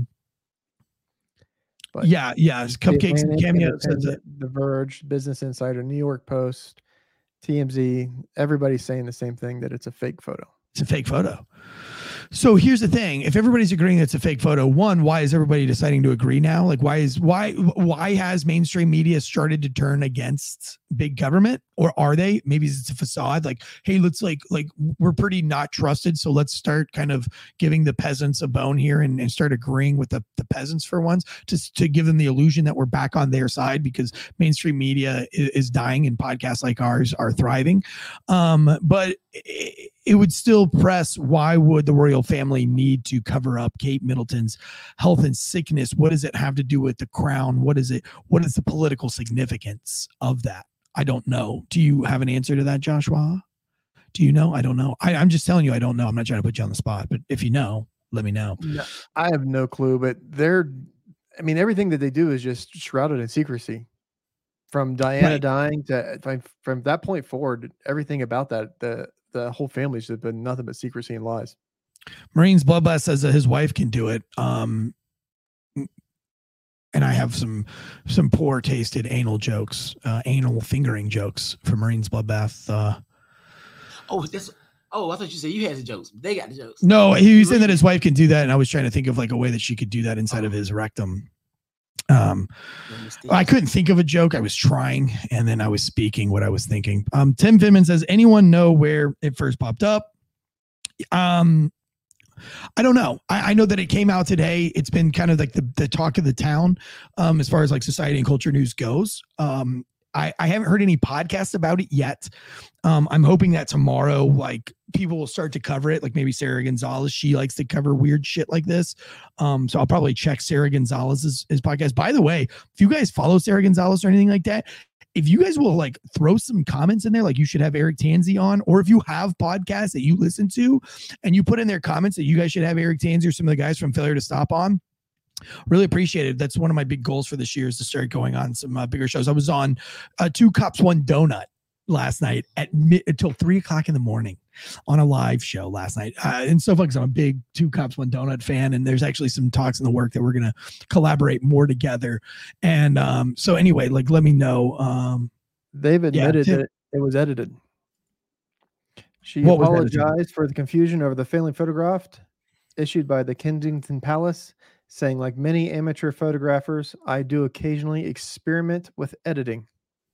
Speaker 1: yeah. Cupcakes and Cameo says that.
Speaker 6: The Verge, Business Insider, New York Post, TMZ, everybody's saying the same thing, that it's a fake photo.
Speaker 1: It's a fake photo. So here's the thing. If everybody's agreeing it's a fake photo, one, why is everybody deciding to agree now? Like, why has mainstream media started to turn against big government? Or are they? Maybe it's a facade. Like, hey, let's like we're pretty not trusted. So let's start kind of giving the peasants a bone here and start agreeing with the peasants for once, to give them the illusion that we're back on their side, because mainstream media is dying and podcasts like ours are thriving. But it would still press, why would the royal family need to cover up Kate Middleton's health and sickness? What does it have to do with the crown? What is the political significance of that? I don't know. Do you have an answer to that, Joshua? Do you know? I don't know. I'm just telling you, I don't know. I'm not trying to put you on the spot, but if you know, let me know.
Speaker 6: No, I have no clue, but everything that they do is just shrouded in secrecy. From Diana dying from that point forward, everything about that, the whole family's just been nothing but secrecy and lies.
Speaker 1: Marines Bloodbath says that his wife can do it. And I have some poor tasted anal fingering jokes for Marines Bloodbath.
Speaker 11: I thought you said you had the jokes. They got the jokes.
Speaker 1: No, he was saying that his wife can do that, and I was trying to think of like a way that she could do that inside of his rectum. I couldn't think of a joke. I was trying, and then I was speaking what I was thinking. Tim Finman says, anyone know where it first popped up? I don't know. I know that it came out today. It's been kind of like the talk of the town, as far as like society and culture news goes. I haven't heard any podcasts about it yet. I'm hoping that tomorrow, like, people will start to cover it. Like maybe Sarah Gonzalez, she likes to cover weird shit like this. So I'll probably check Sarah Gonzalez's podcast. By the way, if you guys follow Sarah Gonzalez or anything like that, if you guys will like throw some comments in there, like you should have Eric Tanzi on, or if you have podcasts that you listen to and you put in their comments that you guys should have Eric Tanzi or some of the guys from Failure to Stop on, really appreciate it. That's one of my big goals for this year, is to start going on some bigger shows. I was on 2 Cops, 1 Donut last night until 3:00 in the morning on a live show last night. And so far, because I'm a big 2 Cops, 1 Donut fan, and there's actually some talks in the work that we're going to collaborate more together. And so anyway, like, let me know.
Speaker 6: They've admitted that it was edited. She apologized for the confusion over the failing photograph issued by the Kensington Palace, saying, like many amateur photographers, I do occasionally experiment with editing.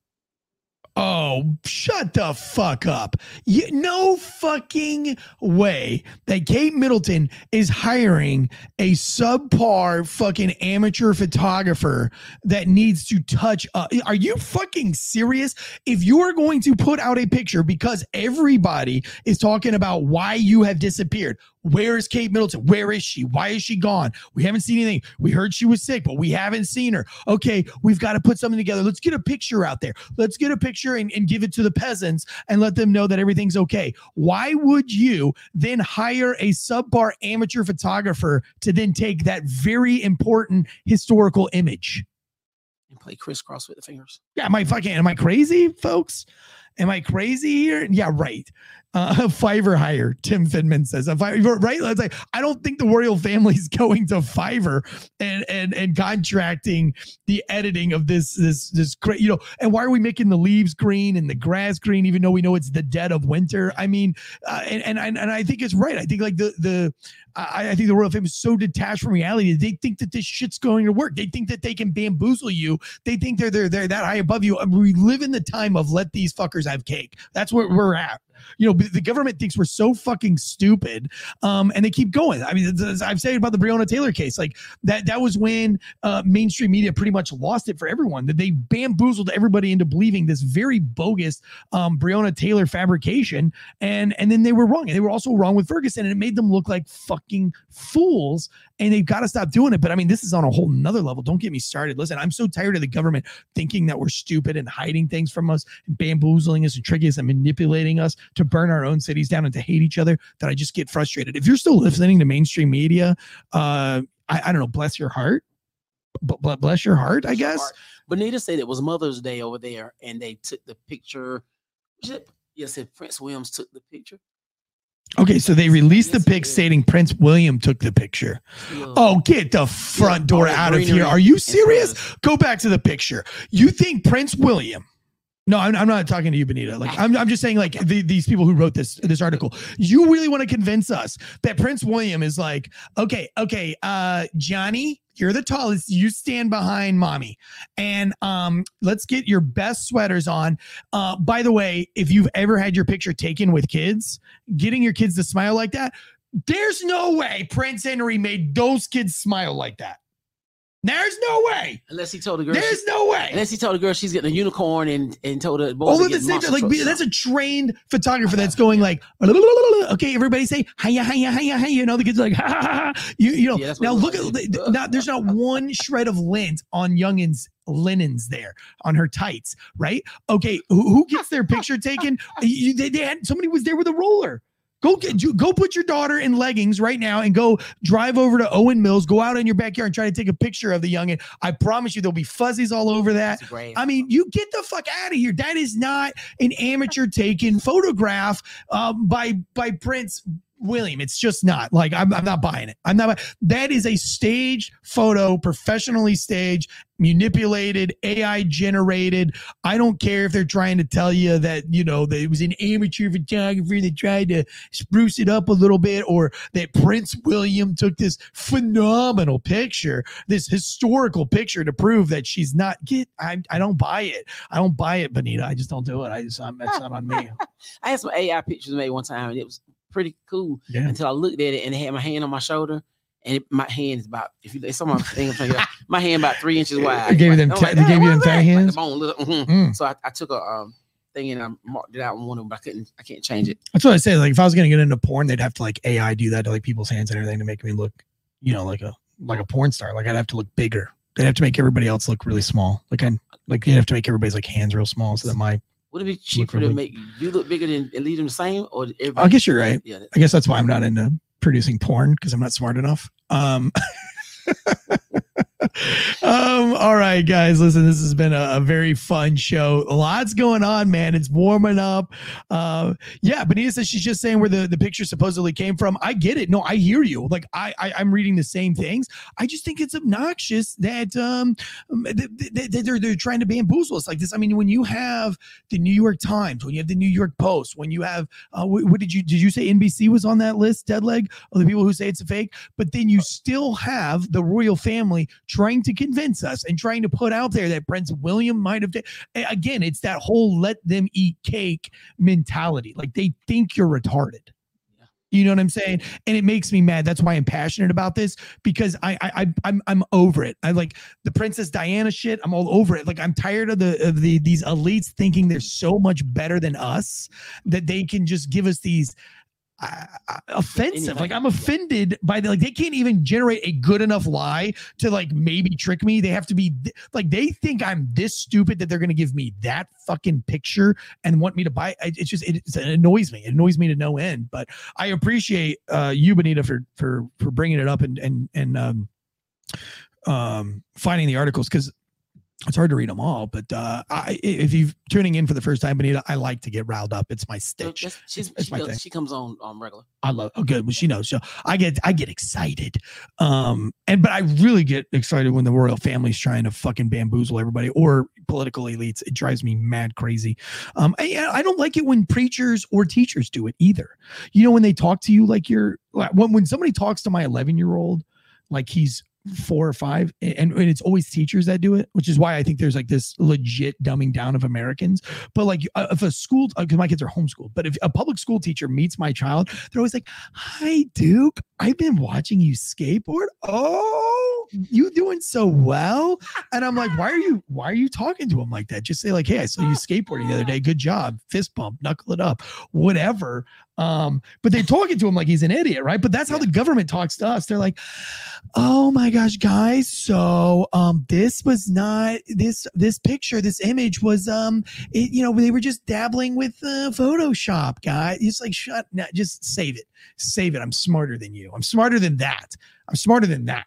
Speaker 1: Oh, shut the fuck up. No fucking way that Kate Middleton is hiring a subpar fucking amateur photographer that needs to touch up. Are you fucking serious? If you are going to put out a picture because everybody is talking about why you have disappeared, where is Kate Middleton? Where is she? Why is she gone? We haven't seen anything. We heard she was sick, but we haven't seen her. Okay, we've got to put something together. Let's get a picture out there. Let's get a picture and give it to the peasants and let them know that everything's okay. Why would you then hire a subpar amateur photographer to then take that very important historical image
Speaker 11: and play crisscross with the fingers?
Speaker 1: Yeah, am I crazy, folks? Am I crazy here? Yeah, right. Fiverr hire, Tim Finman says. Fiverr, right? It's like, I don't think the royal family is going to Fiverr and contracting the editing of this great, and why are we making the leaves green and the grass green, even though we know it's the dead of winter? I mean, and I think it's right. I think like I think the royal family is so detached from reality. They think that this shit's going to work. They think that they can bamboozle you. They think they're that high above you. We live in the time of let these fuckers have cake. That's where we're at. The government thinks we're so fucking stupid, and they keep going. I mean, I've said about the Breonna Taylor case, like that was when mainstream media pretty much lost it for everyone. That they bamboozled everybody into believing this very bogus Breonna Taylor fabrication, and then they were wrong. And they were also wrong with Ferguson, and it made them look like fucking fools. And they've got to stop doing it. But I mean, this is on a whole nother level. Don't get me started. Listen, I'm so tired of the government thinking that we're stupid and hiding things from us and bamboozling us and tricking us and manipulating us to burn our own cities down and to hate each other, that I just get frustrated. If you're still listening to mainstream media, I don't know, bless your heart. Bless your heart, I guess.
Speaker 11: Bonita said it was Mother's Day over there, and they took the picture. Yes, said Prince Williams took the picture.
Speaker 1: Okay, so they released the pic stating Prince William took the picture. Oh, get the front door out of here. Are you serious? Go back to the picture. You think Prince William? No, I'm not talking to you, Benita. Like, I'm just saying, like, these people who wrote this article. You really want to convince us that Prince William is like, okay, Johnny, you're the tallest. You stand behind mommy, and let's get your best sweaters on. By the way, if you've ever had your picture taken with kids, getting your kids to smile like that, there's no way Prince Henry made those kids smile like that. There's no way.
Speaker 11: Unless he told the girl.
Speaker 1: There's no way.
Speaker 11: Unless he told the girl she's getting a unicorn and told her.
Speaker 1: All at the same time, like that's a trained photographer that's going like, okay, everybody say hiya, hiya, hiya, hiya. You know, the kids are like, ha, ha, ha, ha. You know. Yeah, now look at now. There's not one shred of lint on Youngin's linens there on her tights, right? Okay, who gets their picture taken? They had somebody was there with a roller. Go put your daughter in leggings right now and go drive over to Owen Mills, go out in your backyard and try to take a picture of the youngin. I promise you there'll be fuzzies all over that. I mean, you get the fuck out of here. That is not an amateur taken photograph by Prince William. It's just not. Like, I'm not buying it. That is a staged photo, professionally staged, manipulated, AI generated. I don't care if they're trying to tell you that, you know, that it was an amateur photographer that tried to spruce it up a little bit, or that Prince William took this phenomenal picture, this historical picture to prove that she's not. I don't buy it. I don't buy it, Benita. I just don't do it. That's not on me.
Speaker 11: I had some AI pictures made one time, and it was pretty cool until I looked at it and it had my hand on my shoulder, and my hand is about, if you saw my thing, my hand about 3 inches wide.
Speaker 1: They gave you them tiny hands.
Speaker 11: Like so I took a thing and I marked it out on one of them, but I can't change it.
Speaker 1: That's what I say. Like, if I was gonna get into porn, they'd have to like AI do that to like people's hands and everything to make me look, you know, like a porn star. Like, I'd have to look bigger. They'd have to make everybody else look really small. Like you'd have to make everybody's like hands real small so that my.
Speaker 11: Would it be cheaper to make you look bigger and leave them the same? Or
Speaker 1: I guess you're right. Yeah, I guess that's why I'm not into producing porn, because I'm not smart enough. All right, guys, listen, this has been a very fun show. Lots going on, man. It's warming up. Yeah, Benita says she's just saying where the picture supposedly came from. I get it. No, I hear you. Like, I'm reading the same things. I just think it's obnoxious that they're trying to bamboozle us like this. I mean, when you have the New York Times, when you have the New York Post, when you have what did you say NBC was on that list, Deadleg, of the people who say it's a fake? But then you still have the royal family trying to convince us and trying to put out there that Prince William might have. Again, it's that whole let them eat cake mentality. Like, they think you're retarded. You know what I'm saying? And it makes me mad. That's why I'm passionate about this, because I'm over it. I like the Princess Diana shit. I'm all over it. Like, I'm tired of these elites thinking they're so much better than us that they can just give us these offensive. Like, I'm offended by like, they can't even generate a good enough lie to like maybe trick me. They have to be like, they think I'm this stupid that they're going to give me that fucking picture and want me to buy it. It's just, it annoys me. It annoys me to no end. But I appreciate you, Benita, for bringing it up and finding the articles, because it's hard to read them all, but if you're tuning in for the first time, Benita, I like to get riled up. It's my stitch.
Speaker 11: She comes on regular.
Speaker 1: I love. Oh, good. Well, she knows. So I get excited. But I really get excited when the royal family's trying to fucking bamboozle everybody, or political elites. It drives me mad crazy. I don't like it when preachers or teachers do it either. You know, when they talk to you like when somebody talks to my 11-year-old like he's 4 or 5, and it's always teachers that do it, which is why I think there's like this legit dumbing down of Americans. But like, if a school, because my kids are homeschooled, but if a public school teacher meets my child, they're always like, "Hi, Duke, I've been watching you skateboard. Oh, you doing so well." And I'm like, why are you talking to him like that? Just say like, "Hey, I saw you skateboarding the other day. Good job. Fist bump, knuckle it up, whatever." But they're talking to him like he's an idiot, right? But that's how the government talks to us. They're like, "Oh my gosh, guys, so this was not this picture, this image was they were just dabbling with Photoshop, guys." It's like, just save it. I'm smarter than you. I'm smarter than that.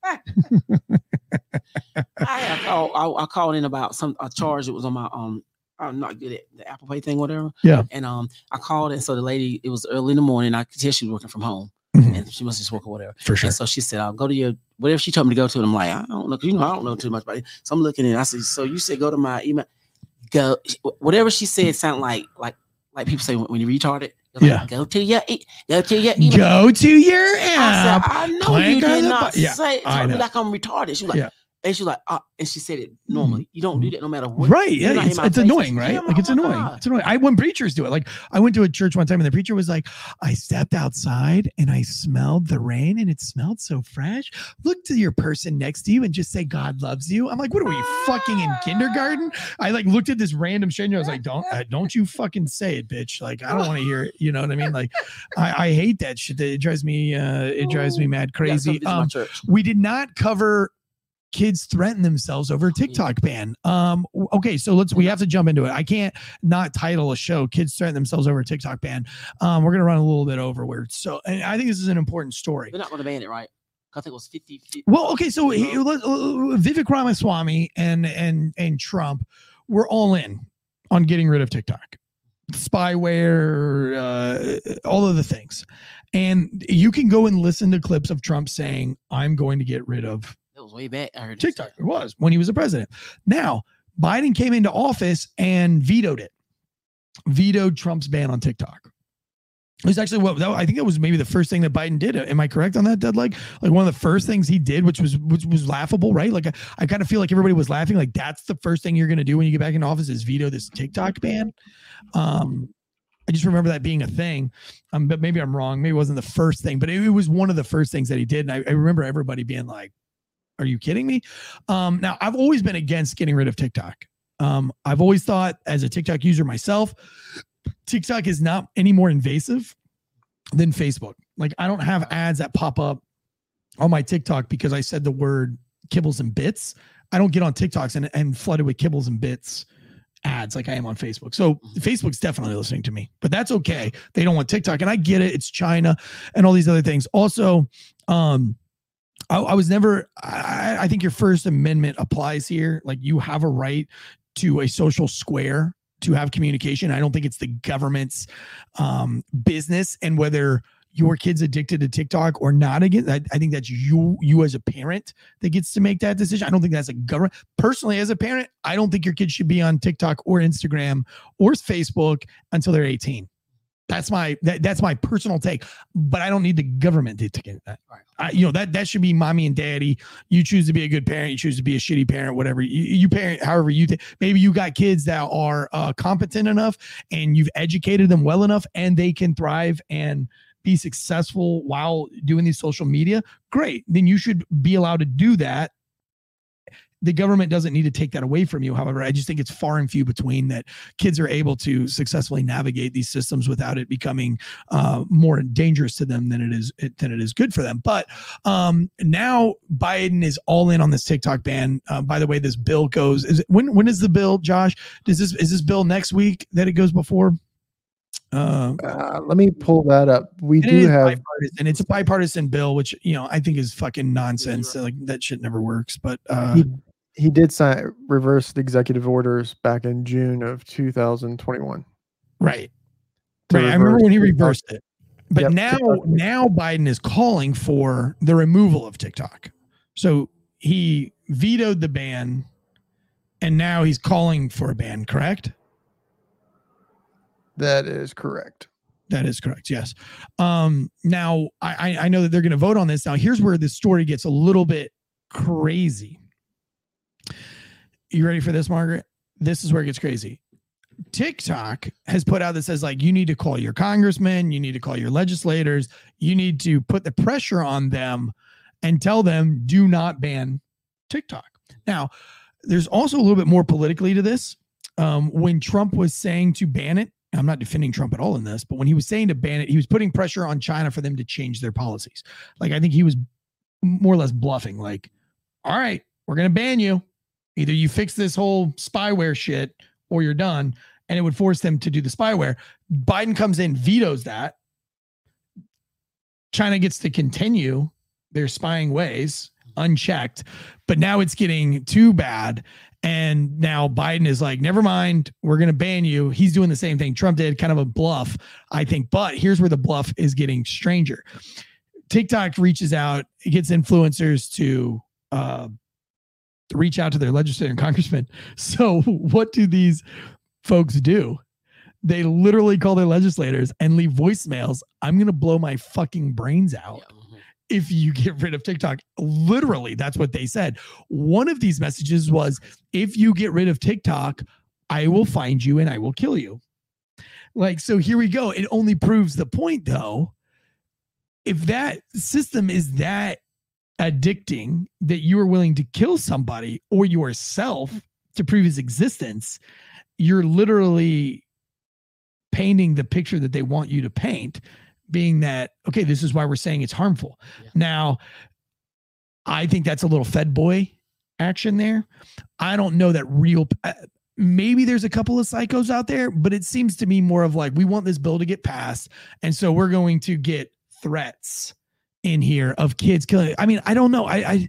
Speaker 11: I called in about a charge that was on my I'm not good at the Apple Pay thing, whatever.
Speaker 1: Yeah.
Speaker 11: And I called, and so the lady, it was early in the morning. I could tell she was working from home, and she must just work or whatever.
Speaker 1: For sure.
Speaker 11: And so she said, "I'll go to your whatever she told me to go to." And I'm like, I don't know, 'cause I don't know too much about it. So I'm looking at it. I said, "So you said go to my email, go whatever she said sound like people say when you're retarded." Like, go to your email.
Speaker 1: Go to your app.
Speaker 11: I said, I know you did not say it.
Speaker 1: I know.
Speaker 11: Like I'm retarded. She was like, and she was like, and she said it normally. You don't do that no matter what.
Speaker 1: Right. Yeah. It's annoying, right? Like it's annoying. God. It's annoying. When preachers do it, like I went to a church one time and the preacher was like, I stepped outside and I smelled the rain and it smelled so fresh. Look to your person next to you and just say, God loves you. I'm like, what are we fucking in kindergarten? I like looked at this random stranger. I was like, don't you fucking say it, bitch. Like, I don't want to hear it. You know what I mean? Like, I hate that shit. It drives me mad crazy. We did not cover kids threaten themselves over a TikTok ban. Okay, so we have to jump into it. I can't not title a show "Kids Threaten Themselves Over a TikTok Ban." We're gonna run a little bit over and I think this is an important story.
Speaker 11: They're not gonna ban it, right? I think it was 50.
Speaker 1: Well, okay, so Vivek Ramaswamy and Trump were all in on getting rid of TikTok, spyware, all of the things, and you can go and listen to clips of Trump saying, "I'm going to get rid of."
Speaker 11: It was way back. I heard
Speaker 1: TikTok. It was when he was a president. Now, Biden came into office and vetoed Trump's ban on TikTok. It was actually I think that was maybe the first thing that Biden did. Am I correct on that, Dud? Like one of the first things he did, which was laughable, right? Like I kind of feel like everybody was laughing. Like that's the first thing you're going to do when you get back in office is veto this TikTok ban. I just remember that being a thing, but maybe I'm wrong. Maybe it wasn't the first thing, but it was one of the first things that he did. And I remember everybody being like, are you kidding me? Now, I've always been against getting rid of TikTok. I've always thought as a TikTok user myself, TikTok is not any more invasive than Facebook. Like I don't have ads that pop up on my TikTok because I said the word kibbles and bits. I don't get on TikToks and flooded with kibbles and bits ads like I am on Facebook. So Facebook's definitely listening to me, but that's okay. They don't want TikTok. And I get it. It's China and all these other things. Also, I was never, I think your First Amendment applies here. Like you have a right to a social square to have communication. I don't think it's the government's business and whether your kid's addicted to TikTok or not. Again, I think that's you as a parent that gets to make that decision. I don't think that's a government. Personally, as a parent, I don't think your kid should be on TikTok or Instagram or Facebook until they're 18. That's my personal take, but I don't need the government to get that. Right. That should be mommy and daddy. You choose to be a good parent. You choose to be a shitty parent, whatever you parent, however you maybe you got kids that are competent enough and you've educated them well enough and they can thrive and be successful while doing these social media. Great. Then you should be allowed to do that. The government doesn't need to take that away from you. However, I just think it's far and few between that kids are able to successfully navigate these systems without it becoming more dangerous to them than it is good for them. But now Biden is all in on this TikTok ban. By the way, this bill goes. When is the bill, Josh? Is this bill next week that it goes before?
Speaker 6: Let me pull that up. We do have,
Speaker 1: and it's a bipartisan bill, which I think is fucking nonsense. Like that shit never works. But
Speaker 6: he did reverse the executive orders back in June of 2021.
Speaker 1: Right. I remember when he reversed it. But now Biden is calling for the removal of TikTok. So he vetoed the ban, and now he's calling for a ban. Correct?
Speaker 6: That is correct.
Speaker 1: That is correct. Yes. Now I know that they're going to vote on this. Now here's where the story gets a little bit crazy. You ready for this, Margaret? This is where it gets crazy. TikTok has put out that says like, you need to call your congressman, you need to call your legislators, you need to put the pressure on them and tell them, do not ban TikTok. Now, there's also a little bit more politically to this. When Trump was saying to ban it, I'm not defending Trump at all in this, but when he was saying to ban it, he was putting pressure on China for them to change their policies. Like, I think he was more or less bluffing, like, all right, we're going to ban you. Either you fix this whole spyware shit or you're done. And it would force them to do the spyware. Biden comes in, vetoes that. China gets to continue their spying ways. unchecked, but now it's getting too bad. And now Biden is like, never mind, we're going to ban you. He's doing the same thing Trump did, kind of a bluff, I think. But here's where the bluff is getting stranger. TikTok reaches out, it gets influencers to reach out to their legislator and congressman. So what do these folks do? They literally call their legislators and leave voicemails. I'm going to blow my fucking brains out if you get rid of TikTok. Literally, that's what they said. One of these messages was, if you get rid of TikTok, I will find you and I will kill you. Like, so here we go. It only proves the point, though. If that system is that addicting that you are willing to kill somebody or yourself to prove his existence, you're literally painting the picture that they want you to paint, being that, okay, this is why we're saying it's harmful. Yeah. Now, I think that's a little Fed boy action there. I don't know that real, maybe there's a couple of psychos out there, but it seems to me more of like, we want this bill to get passed. And so we're going to get threats in here of kids killing. I mean, I don't know. I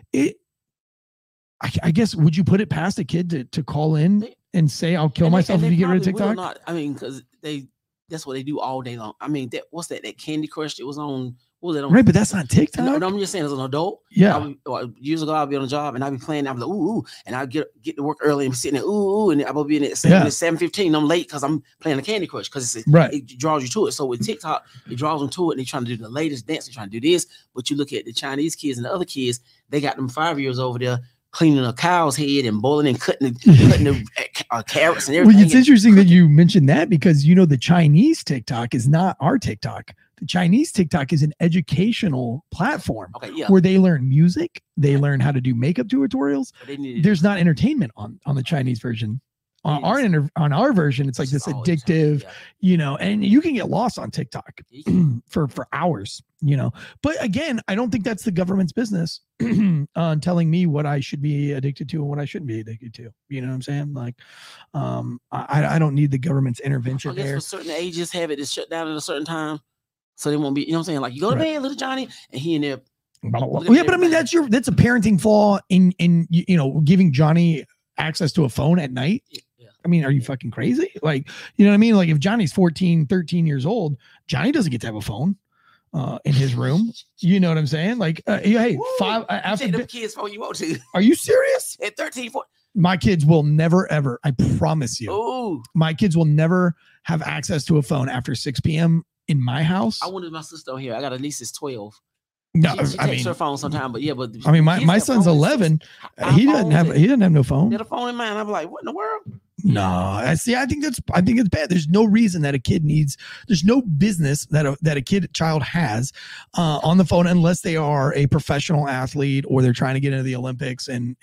Speaker 1: guess, would you put it past a kid to call in and say, I'll kill myself if you get rid of TikTok?
Speaker 11: Not, I mean, because that's what they do all day long. I mean, what's that Candy Crush that was on? What was that on?
Speaker 1: Right, but that's not TikTok.
Speaker 11: No, I'm just saying, as an adult.
Speaker 1: Yeah.
Speaker 11: Years ago, I'd be on a job and I'd be playing. I'd be like, ooh, and I'd get to work early and be sitting there, ooh, and I'll be in at 7:15. I'm late because I'm playing the Candy Crush because it draws you to it. So with TikTok, it draws them to it. And they're trying to do the latest dance. They're trying to do this. But you look at the Chinese kids and the other kids, they got them 5-years over there cleaning a cow's head and boiling and cutting the carrots and everything.
Speaker 1: Well, it's interesting that you mentioned that, because the Chinese TikTok is not our TikTok. The Chinese TikTok is an educational platform where they learn music, they learn how to do makeup tutorials. There's not entertainment on the Chinese version. On our version, it's like this addictive, and you can get lost on TikTok for hours, But again, I don't think that's the government's business on telling me what I should be addicted to and what I shouldn't be addicted to. You know what I'm saying? Like, I don't need the government's intervention there.
Speaker 11: For certain ages, have it shut down at a certain time, so they won't be. You know what I'm saying? Like, you go to bed, little Johnny, and he in there.
Speaker 1: Yeah, but I mean, that's a parenting flaw in giving Johnny access to a phone at night. I mean, are you fucking crazy? Like, you know what I mean? Like, if Johnny's 14, 13 years old, Johnny doesn't get to have a phone in his room. You know what I'm saying? Like, hey, after
Speaker 11: the kids' phone you want to.
Speaker 1: Are you serious?
Speaker 11: At 13, 14.
Speaker 1: My kids will never, ever, I promise you.
Speaker 11: Ooh.
Speaker 1: My kids will never have access to a phone after 6 p.m. in my house.
Speaker 11: I wanted my sister here. I got a niece that's 12.
Speaker 1: No,
Speaker 11: she takes her phone sometime, but
Speaker 1: I mean, my son's 11. He doesn't have no phone.
Speaker 11: He had a phone in mine. I'm like, what in the world?
Speaker 1: No, I think it's bad. There's no reason that a kid needs. There's no business that a child has on the phone unless they are a professional athlete or they're trying to get into the Olympics. And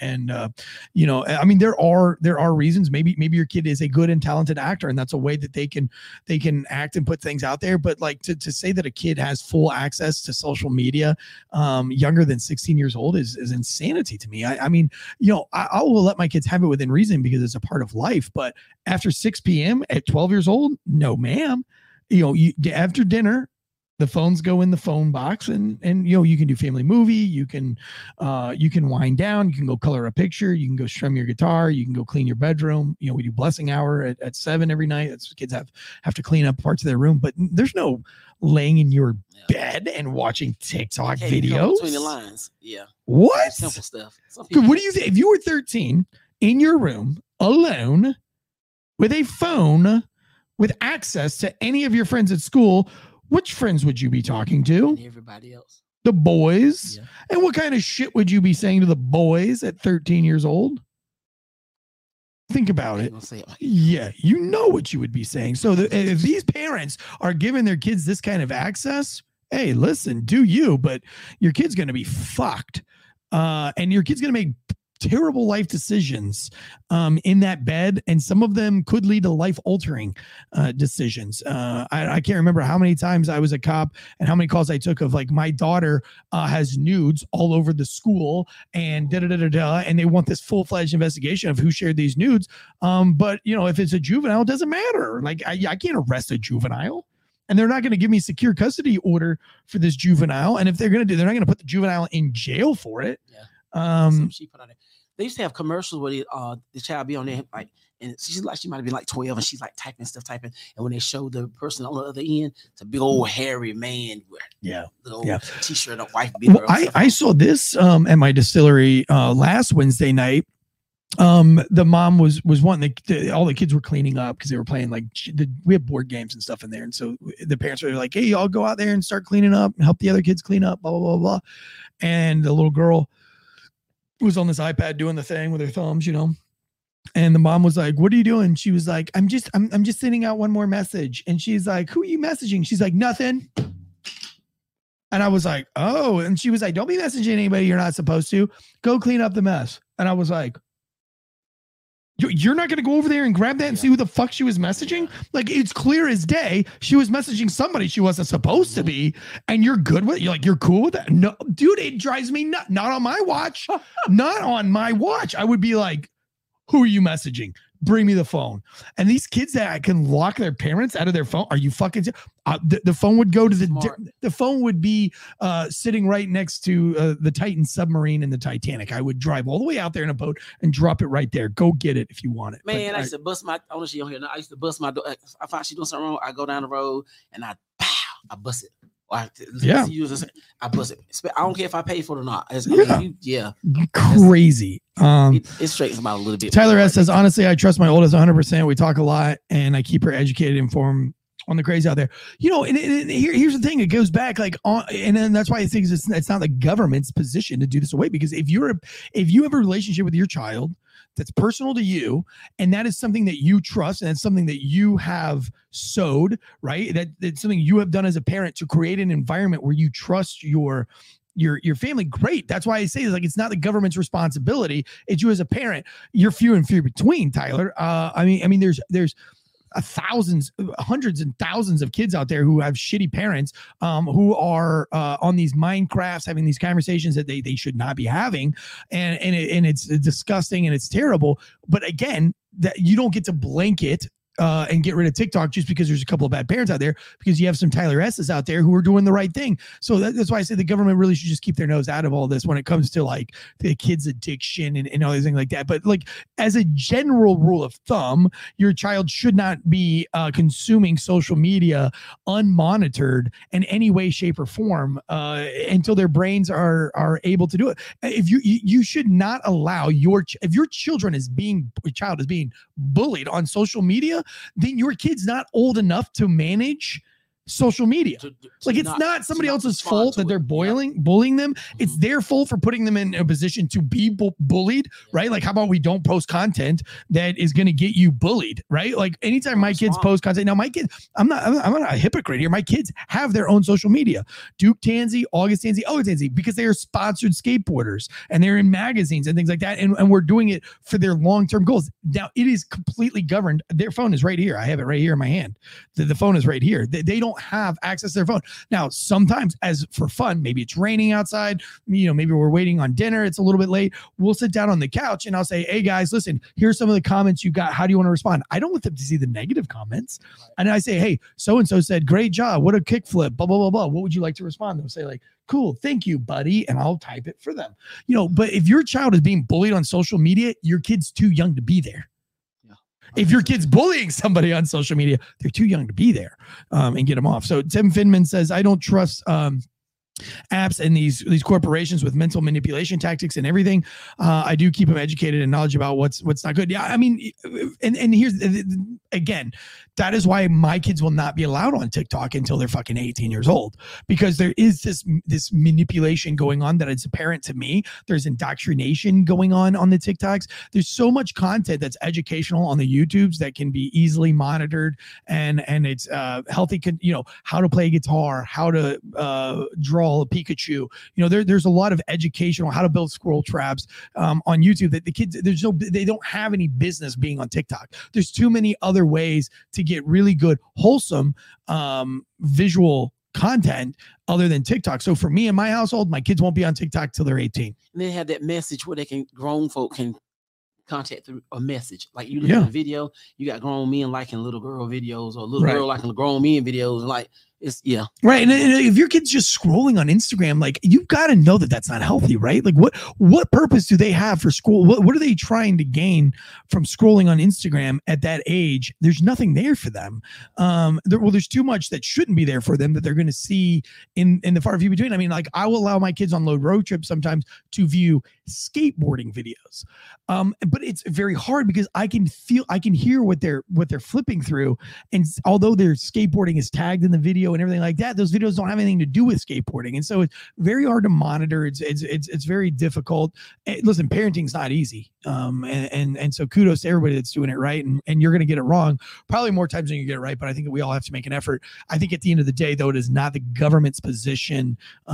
Speaker 1: I mean, there are reasons. Maybe your kid is a good and talented actor, and that's a way that they can act and put things out there. But like to say that a kid has full access to social media younger than 16 years old is insanity to me. I mean, I will let my kids have it within reason because it's a part of life. But after 6 p.m. at 12 years old, no, ma'am. After dinner, the phones go in the phone box, and you can do family movie. You can wind down. You can go color a picture. You can go strum your guitar. You can go clean your bedroom. We do blessing hour at 7 every night. That's what kids have to clean up parts of their room. But there's no laying in your bed and watching TikTok videos.
Speaker 11: Between the lines, yeah.
Speaker 1: What?
Speaker 11: Simple stuff.
Speaker 1: What do you think? If you were 13 in your room alone with a phone with access to any of your friends at school, which friends would you be talking to?
Speaker 11: And everybody else.
Speaker 1: The boys?
Speaker 11: Yeah.
Speaker 1: And what kind of shit would you be saying to the boys at 13 years old? Think about it. Yeah, you know what you would be saying. So if these parents are giving their kids this kind of access, hey, listen, do you, but your kid's going to be fucked. And your kid's going to make terrible life decisions in that bed, and some of them could lead to life-altering decisions. I can't remember how many times I was a cop and how many calls I took of like, my daughter has nudes all over the school and and they want this full-fledged investigation of who shared these nudes. But if it's a juvenile, it doesn't matter. Like I can't arrest a juvenile. and they're not going to give me a secure custody order for this juvenile. And if they're going to do, they're not going to put the juvenile in jail for it.
Speaker 11: She put on it. They used to have commercials where the child be on there like, and she might have been like 12, and she's like typing, and when they show the person on the other end, it's a big old hairy man with little t-shirt, a wife beater.
Speaker 1: Well, I saw this at my distillery last Wednesday night. The mom was wanting all the kids were cleaning up because they were playing like we have board games and stuff in there, and so the parents were like, "Hey, y'all go out there and start cleaning up and help the other kids clean up." Blah blah blah blah. And the little girl was on this iPad doing the thing with her thumbs, and the mom was like, "What are you doing?" She was like, I'm just sending out one more message." And she's like, "Who are you messaging?" She's like, "Nothing." And I was like, "Oh." And she was like, "Don't be messaging anybody you're not supposed to. Go clean up the mess." And I was like, "You're not going to go over there and grab that and see who the fuck she was messaging?" Like, it's clear as day she was messaging somebody she wasn't supposed to be, and you're good with it. You're cool with that? No, dude, it drives me nuts. Not on my watch. Not on my watch. I would be like, "Who are you messaging? Bring me the phone." And these kids that can lock their parents out of their phone, are you fucking? The phone would go to the phone would be sitting right next to the Titan submarine in the Titanic. I would drive all the way out there in a boat and drop it right there. Go get it if you want it.
Speaker 11: Man, I used to bust my. I don't know I used to bust my door. I find she doing something wrong. I go down the road and I bust it. I bust it. I don't care if I pay for it or not.
Speaker 1: Crazy.
Speaker 11: It straightens them out a little bit.
Speaker 1: Tyler S says, "Honestly, I trust my oldest 100%. We talk a lot, and I keep her educated, informed on the crazy out there." And here's the thing: it goes back and then that's why I think it's not the government's position to do this away, because if you have a relationship with your child that's personal to you, and that is something that you trust, and it's something that you have sowed, right? That's something you have done as a parent to create an environment where you trust your family. Great. That's why I say it's not the government's responsibility. It's you as a parent. You're few and few between, Tyler. I mean, there's hundreds and thousands of kids out there who have shitty parents, who are on these Minecrafts having these conversations that they should not be having, and it's disgusting and it's terrible. But again, that you don't get to blanket and get rid of TikTok just because there's a couple of bad parents out there, because you have some Tyler S's out there who are doing the right thing. So that's why I say the government really should just keep their nose out of all this when it comes to like the kids' addiction and all these things like that. But like, as a general rule of thumb, your child should not be consuming social media unmonitored in any way, shape, or form until their brains are able to do it. If you should not allow if your child is being bullied on social media, then your kid's not old enough to manage social media. It's not somebody else's fault that they're bullying them. It's their fault for putting them in a position to be bullied, right? Like, how about we don't post content that is going to get you bullied, right? Like, anytime my kids post content, now my kids, I'm not a hypocrite here. My kids have their own social media. Duke Tansey, August Tansey, Owen Tansey, because they are sponsored skateboarders and they're in magazines and things like that. And we're doing it for their long-term goals. Now, it is completely governed. Their phone is right here. I have it right here in my hand. The phone is right here. They don't have access to their phone. Now, sometimes, as for fun, maybe it's raining outside, maybe we're waiting on dinner, it's a little bit late, we'll sit down on the couch and I'll say, "Hey guys, listen, here's some of the comments you got. How do you want to respond?" I don't want them to see the negative comments. And I say, "Hey, so-and-so said, great job. What a kickflip, blah, blah, blah, blah. What would you like to respond?" They'll say like, "Cool, thank you, buddy." And I'll type it for them. But if your child is being bullied on social media, your kid's too young to be there. If your kid's bullying somebody on social media, they're too young to be there and get them off. So Tim Finman says, "I don't trust apps and these corporations with mental manipulation tactics and everything. I do keep them educated and knowledge about what's not good." Yeah, I mean, and here's again, that is why my kids will not be allowed on TikTok until they're fucking 18 years old, because there is this manipulation going on that is apparent to me. There's indoctrination going on the TikToks. There's so much content that's educational on the YouTubes that can be easily monitored, and it's healthy. How to play guitar, how to draw a Pikachu. There's a lot of educational, how to build squirrel traps on YouTube that the kids, they don't have any business being on TikTok. There's too many other ways to get really good, wholesome visual content other than TikTok. So for me in my household, my kids won't be on TikTok till they're 18.
Speaker 11: And they have that message where grown folk can contact through a message. Like you look at a video, you got grown men liking little girl videos or little girl liking grown men videos, and like it's
Speaker 1: right. And if your kid's just scrolling on Instagram, like you've got to know that that's not healthy, right? Like what purpose do they have for school? What are they trying to gain from scrolling on Instagram at that age? There's nothing there for them. There's too much that shouldn't be there for them that they're going to see in the far few between. I mean, like I will allow my kids on road trips sometimes to view skateboarding videos, but it's very hard because I can hear what they're flipping through, and although their skateboarding is tagged in the video and everything like that, those videos don't have anything to do with skateboarding, and so it's very hard to monitor. It's very difficult. Listen, parenting's not easy, and so kudos to everybody that's doing it right, and you're going to get it wrong probably more times than you get it right, but I think that we all have to make an effort. I think at the end of the day, though, it is not the government's position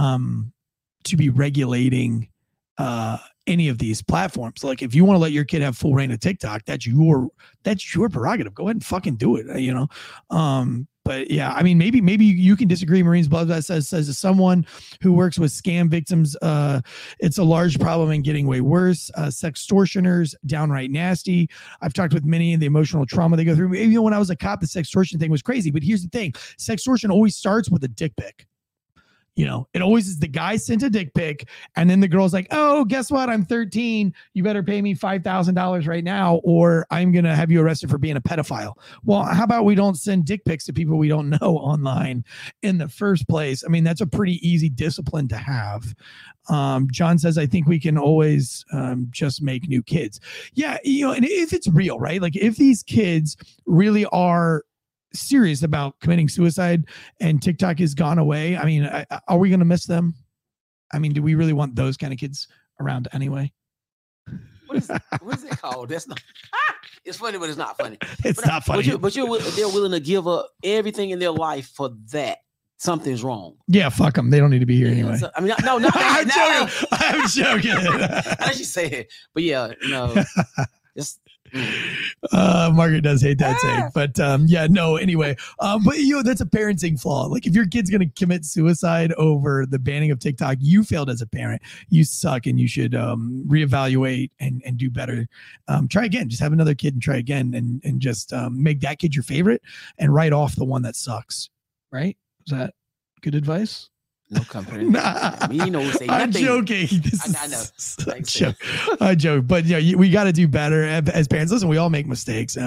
Speaker 1: to be regulating any of these platforms. Like if you want to let your kid have full reign of TikTok, that's your prerogative. Go ahead and fucking do it, you know? But yeah, I mean, maybe you can disagree. Marines Blood that says as someone who works with scam victims, it's a large problem and getting way worse. Sextortioners, downright nasty. I've talked with many and the emotional trauma they go through. You know, when I was a cop, the sextortion thing was crazy. But here's the thing: sextortion always starts with a dick pic. You know, it always is the guy sent a dick pic, and then the girl's like, "Oh, guess what? I'm 13. You better pay me $5,000 right now, or I'm gonna have you arrested for being a pedophile." Well, how about we don't send dick pics to people we don't know online in the first place? I mean, that's a pretty easy discipline to have. John says, "I think we can always just make new kids." Yeah, you know, and if it's real, right? Like if these kids really are serious about committing suicide and TikTok has gone away, I mean, are we going to miss them? I mean, do we really want those kind of kids around anyway?
Speaker 11: What is it called? That's not. It's funny, but it's not funny.
Speaker 1: It's not funny.
Speaker 11: But they're willing to give up everything in their life for that. Something's wrong.
Speaker 1: Yeah, fuck them. They don't need to be here anyway.
Speaker 11: So, I mean, no, not
Speaker 1: I'm joking. I'm joking.
Speaker 11: As you say it, but yeah, no, just.
Speaker 1: Margaret does hate that saying, but yeah, no, anyway, but you know, that's a parenting flaw. Like if your kid's going to commit suicide over the banning of TikTok, you failed as a parent. You suck, and you should reevaluate and do better. Try again. Just have another kid and try again, and just make that kid your favorite and write off the one that sucks. Right? Is that good advice?
Speaker 11: No company. Nah. You know, say
Speaker 1: I'm joking.
Speaker 11: I know.
Speaker 1: I joke, but yeah, we got to do better as parents. Listen, we all make mistakes.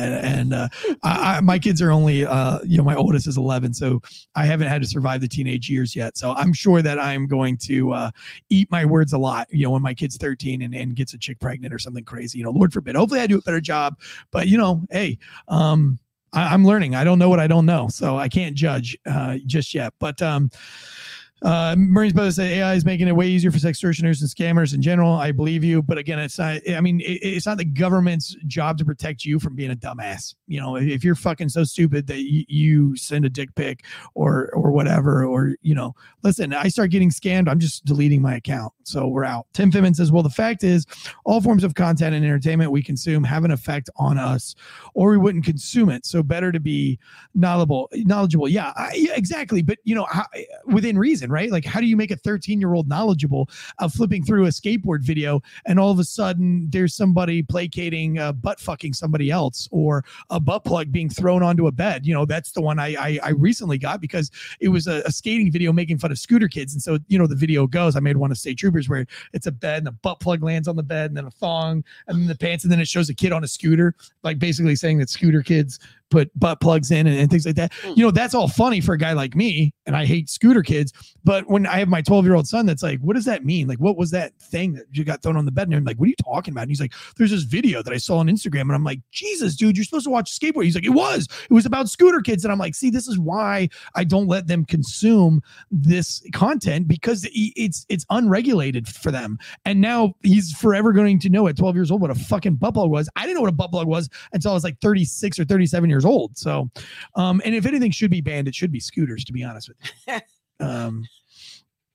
Speaker 1: My kids are only, my oldest is 11, so I haven't had to survive the teenage years yet. So I'm sure that I'm going to eat my words a lot. You know, when my kid's 13 and gets a chick pregnant or something crazy. You know, Lord forbid. Hopefully, I do a better job. But you know, hey, I'm learning. I don't know what I don't know, so I can't judge just yet. But Marines Brothers say AI is making it way easier for sextortioners and scammers in general. I believe you, but again, it's not. I mean, it's not the government's job to protect you from being a dumbass. You know, if you're fucking so stupid that you send a dick pic or whatever, or you know, listen, I start getting scammed, I'm just deleting my account. So we're out. Tim Fimmon says, well, the fact is, all forms of content and entertainment we consume have an effect on us, or we wouldn't consume it. So better to be knowledgeable. Yeah, exactly. But you know, within reason. Right? Like, how do you make a 13-year-old knowledgeable of flipping through a skateboard video and all of a sudden there's somebody placating, butt fucking somebody else, or a butt plug being thrown onto a bed? You know, that's the one I recently got because it was a skating video making fun of scooter kids. And so, you know, the video goes, I made one of State Troopers where it's a bed and a butt plug lands on the bed and then a thong and then the pants. And then it shows a kid on a scooter, like basically saying that scooter kids put butt plugs in and things like that. You know, that's all funny for a guy like me, and I hate scooter kids. But when I have my 12-year-old son that's like, what does that mean? Like, what was that thing that you got thrown on the bed? And I'm like, what are you talking about? And he's like, there's this video that I saw on Instagram. And I'm like, Jesus, dude, you're supposed to watch skateboard. He's like, it was about scooter kids. And I'm like, see, this is why I don't let them consume this content, because it's unregulated for them. And now he's forever going to know at 12 years old what a fucking butt plug was. I didn't know what a butt plug was until I was like 36 or 37 years old. So, and if anything should be banned, it should be scooters, to be honest with you.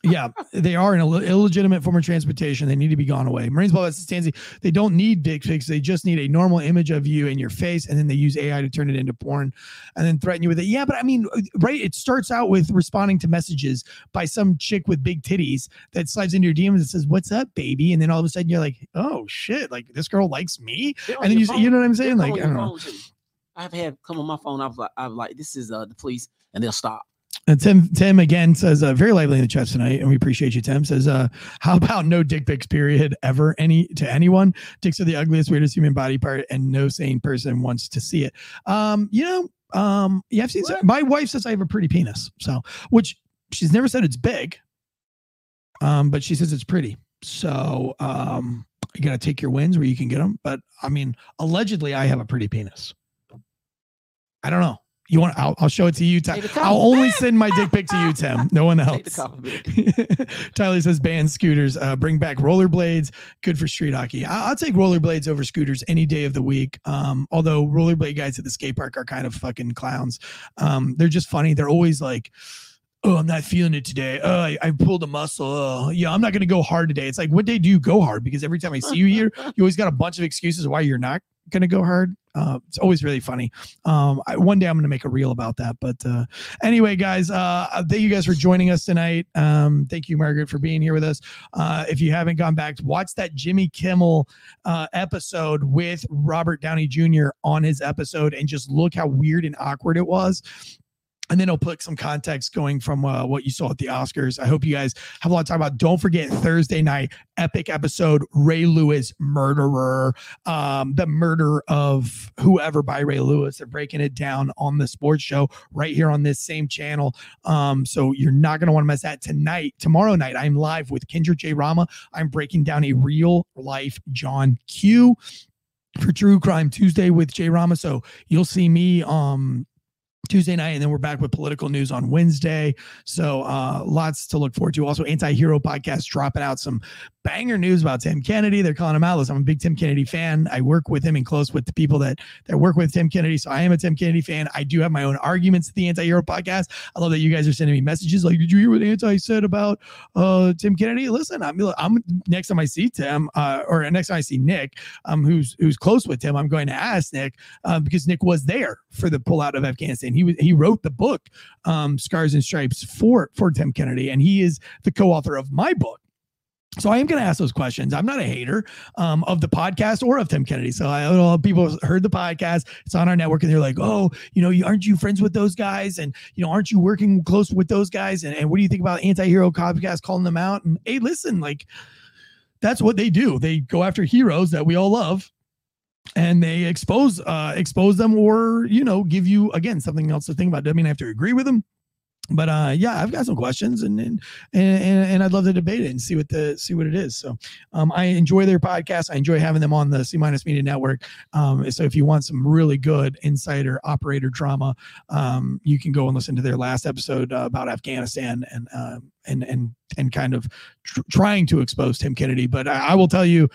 Speaker 1: Yeah, they are an illegitimate form of transportation. They need to be gone away. Marines Ball Stanzi, they don't need dick pics. They just need a normal image of you in your face, and then they use AI to turn it into porn and then threaten you with it. Yeah, but I mean, right? It starts out with responding to messages by some chick with big titties that slides into your DMs and says, "What's up, baby?" And then all of a sudden you're like, "Oh shit! Like this girl likes me." And then you know what I'm saying? Like, I don't know.
Speaker 11: I've had come on my phone. I'm like, this is the police, and they'll stop.
Speaker 1: And Tim again says, very lively in the chat tonight, and we appreciate you, Tim. Says, how about no dick pics, period, ever, to anyone? Dicks are the ugliest, weirdest human body part, and no sane person wants to see it. Yeah, I've seen my wife says I have a pretty penis, so which she's never said it's big, but she says it's pretty. So you gotta take your wins where you can get them. But I mean, allegedly, I have a pretty penis. I don't know. You want? I'll show it to you. I'll only send my dick pic to you, Tim. No one else. Tyler says ban scooters. Bring back rollerblades. Good for street hockey. I'll take rollerblades over scooters any day of the week. Although rollerblade guys at the skate park are kind of fucking clowns. They're just funny. They're always like, "Oh, I'm not feeling it today. Oh, I pulled a muscle. Oh, yeah, I'm not going to go hard today." It's like, what day do you go hard? Because every time I see you here, you always got a bunch of excuses why you're not going to go hard. It's always really funny. One day I'm going to make a reel about that. But anyway, guys, thank you guys for joining us tonight. Thank you, Margaret, for being here with us. If you haven't gone back, watch that Jimmy Kimmel episode with Robert Downey Jr. on his episode and just look how weird and awkward it was. And then I'll put some context going from what you saw at the Oscars. I hope you guys have a lot to talk about. Don't forget Thursday night, epic episode, Ray Lewis murderer, the murder of whoever by Ray Lewis. They're breaking it down on the sports show right here on this same channel. So you're not going to want to miss that tonight. Tomorrow night, I'm live with Kendra J. Rama. I'm breaking down a real life John Q for True Crime Tuesday with J. Rama. So you'll see me Tuesday night, and then we're back with political news on Wednesday. So lots to look forward to. Also, Anti-Hero Podcast dropping out some banger news about Tim Kennedy. They're calling him out. Listen, I'm a big Tim Kennedy fan. I work with him and close with the people that work with Tim Kennedy. So I am a Tim Kennedy fan. I do have my own arguments at the Anti-Hero Podcast. I love that you guys are sending me messages like, "Did you hear what Anti said about Tim Kennedy?" Listen, I'm next time I see Tim or next time I see Nick, who's close with Tim, I'm going to ask Nick because Nick was there for the pullout of Afghanistan. He wrote the book Scars and Stripes for Tim Kennedy, and he is the co-author of my book. So I am going to ask those questions. I'm not a hater of the podcast or of Tim Kennedy. So I know people heard the podcast. It's on our network, and they're like, "Oh, aren't you friends with those guys? And aren't you working close with those guys? And what do you think about Anti-Hero Podcast calling them out?" And hey, listen, like that's what they do. They go after heroes that we all love, and they expose them, or give you again something else to think about. Doesn't mean I have to agree with them, but yeah, I've got some questions, and I'd love to debate it and see what it is. So I enjoy their podcast. I enjoy having them on the C- Media Network. So if you want some really good insider operator drama, you can go and listen to their last episode about Afghanistan and kind of trying to expose Tim Kennedy. But I will tell you.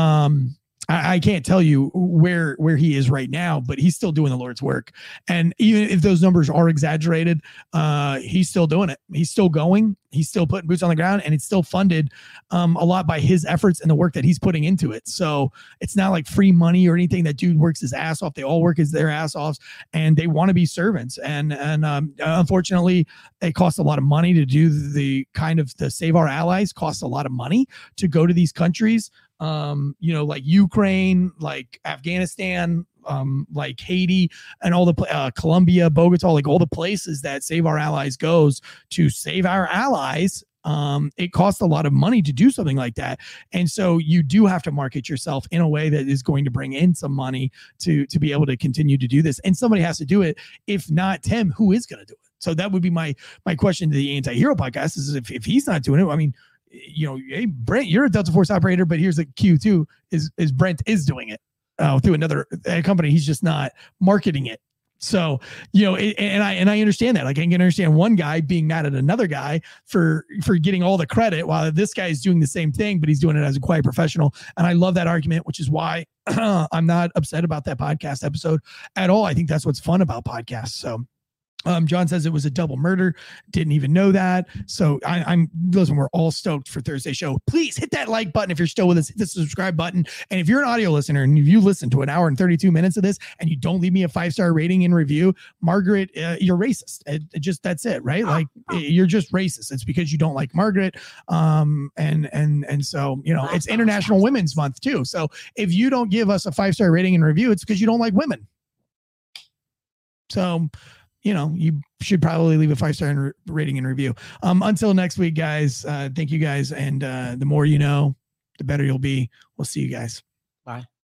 Speaker 1: I can't tell you where he is right now, but he's still doing the Lord's work. And even if those numbers are exaggerated, he's still doing it. He's still going. He's still putting boots on the ground, and it's still funded a lot by his efforts and the work that he's putting into it. So it's not like free money or anything. That dude works his ass off. They all work their ass off, and they want to be servants. And unfortunately, it costs a lot of money to do the Save Our Allies. Costs a lot of money to go to these countries. Like Ukraine, like Afghanistan, like Haiti, and all the Colombia, Bogota, like all the places that Save Our Allies goes to save our allies. It costs a lot of money to do something like that. And so you do have to market yourself in a way that is going to bring in some money to be able to continue to do this. And somebody has to do it. If not Tim, who is going to do it? So that would be my question to the Anti-Hero Podcast is if he's not doing it, I mean, hey, Brent, you're a Delta Force operator, but here's a Q2 is Brent is doing it through another company. He's just not marketing it. So, and I understand that. Like, I can understand one guy being mad at another guy for getting all the credit while this guy is doing the same thing, but he's doing it as a quiet professional. And I love that argument, which is why I'm not upset about that podcast episode at all. I think that's what's fun about podcasts. So John says it was a double murder. Didn't even know that. So listen, we're all stoked for Thursday show. Please hit that like button if you're still with us. Hit the subscribe button. And if you're an audio listener and you listen to an hour and 32 minutes of this and you don't leave me a 5-star rating and review, Margaret, you're racist. That's it, right? Like you're just racist. It's because you don't like Margaret. And so, it's International Women's Month too. So if you don't give us a 5-star rating and review, it's because you don't like women. So, you should probably leave a 5-star rating and review. Until next week, guys, thank you guys. And the more you know, the better you'll be. We'll see you guys.
Speaker 11: Bye.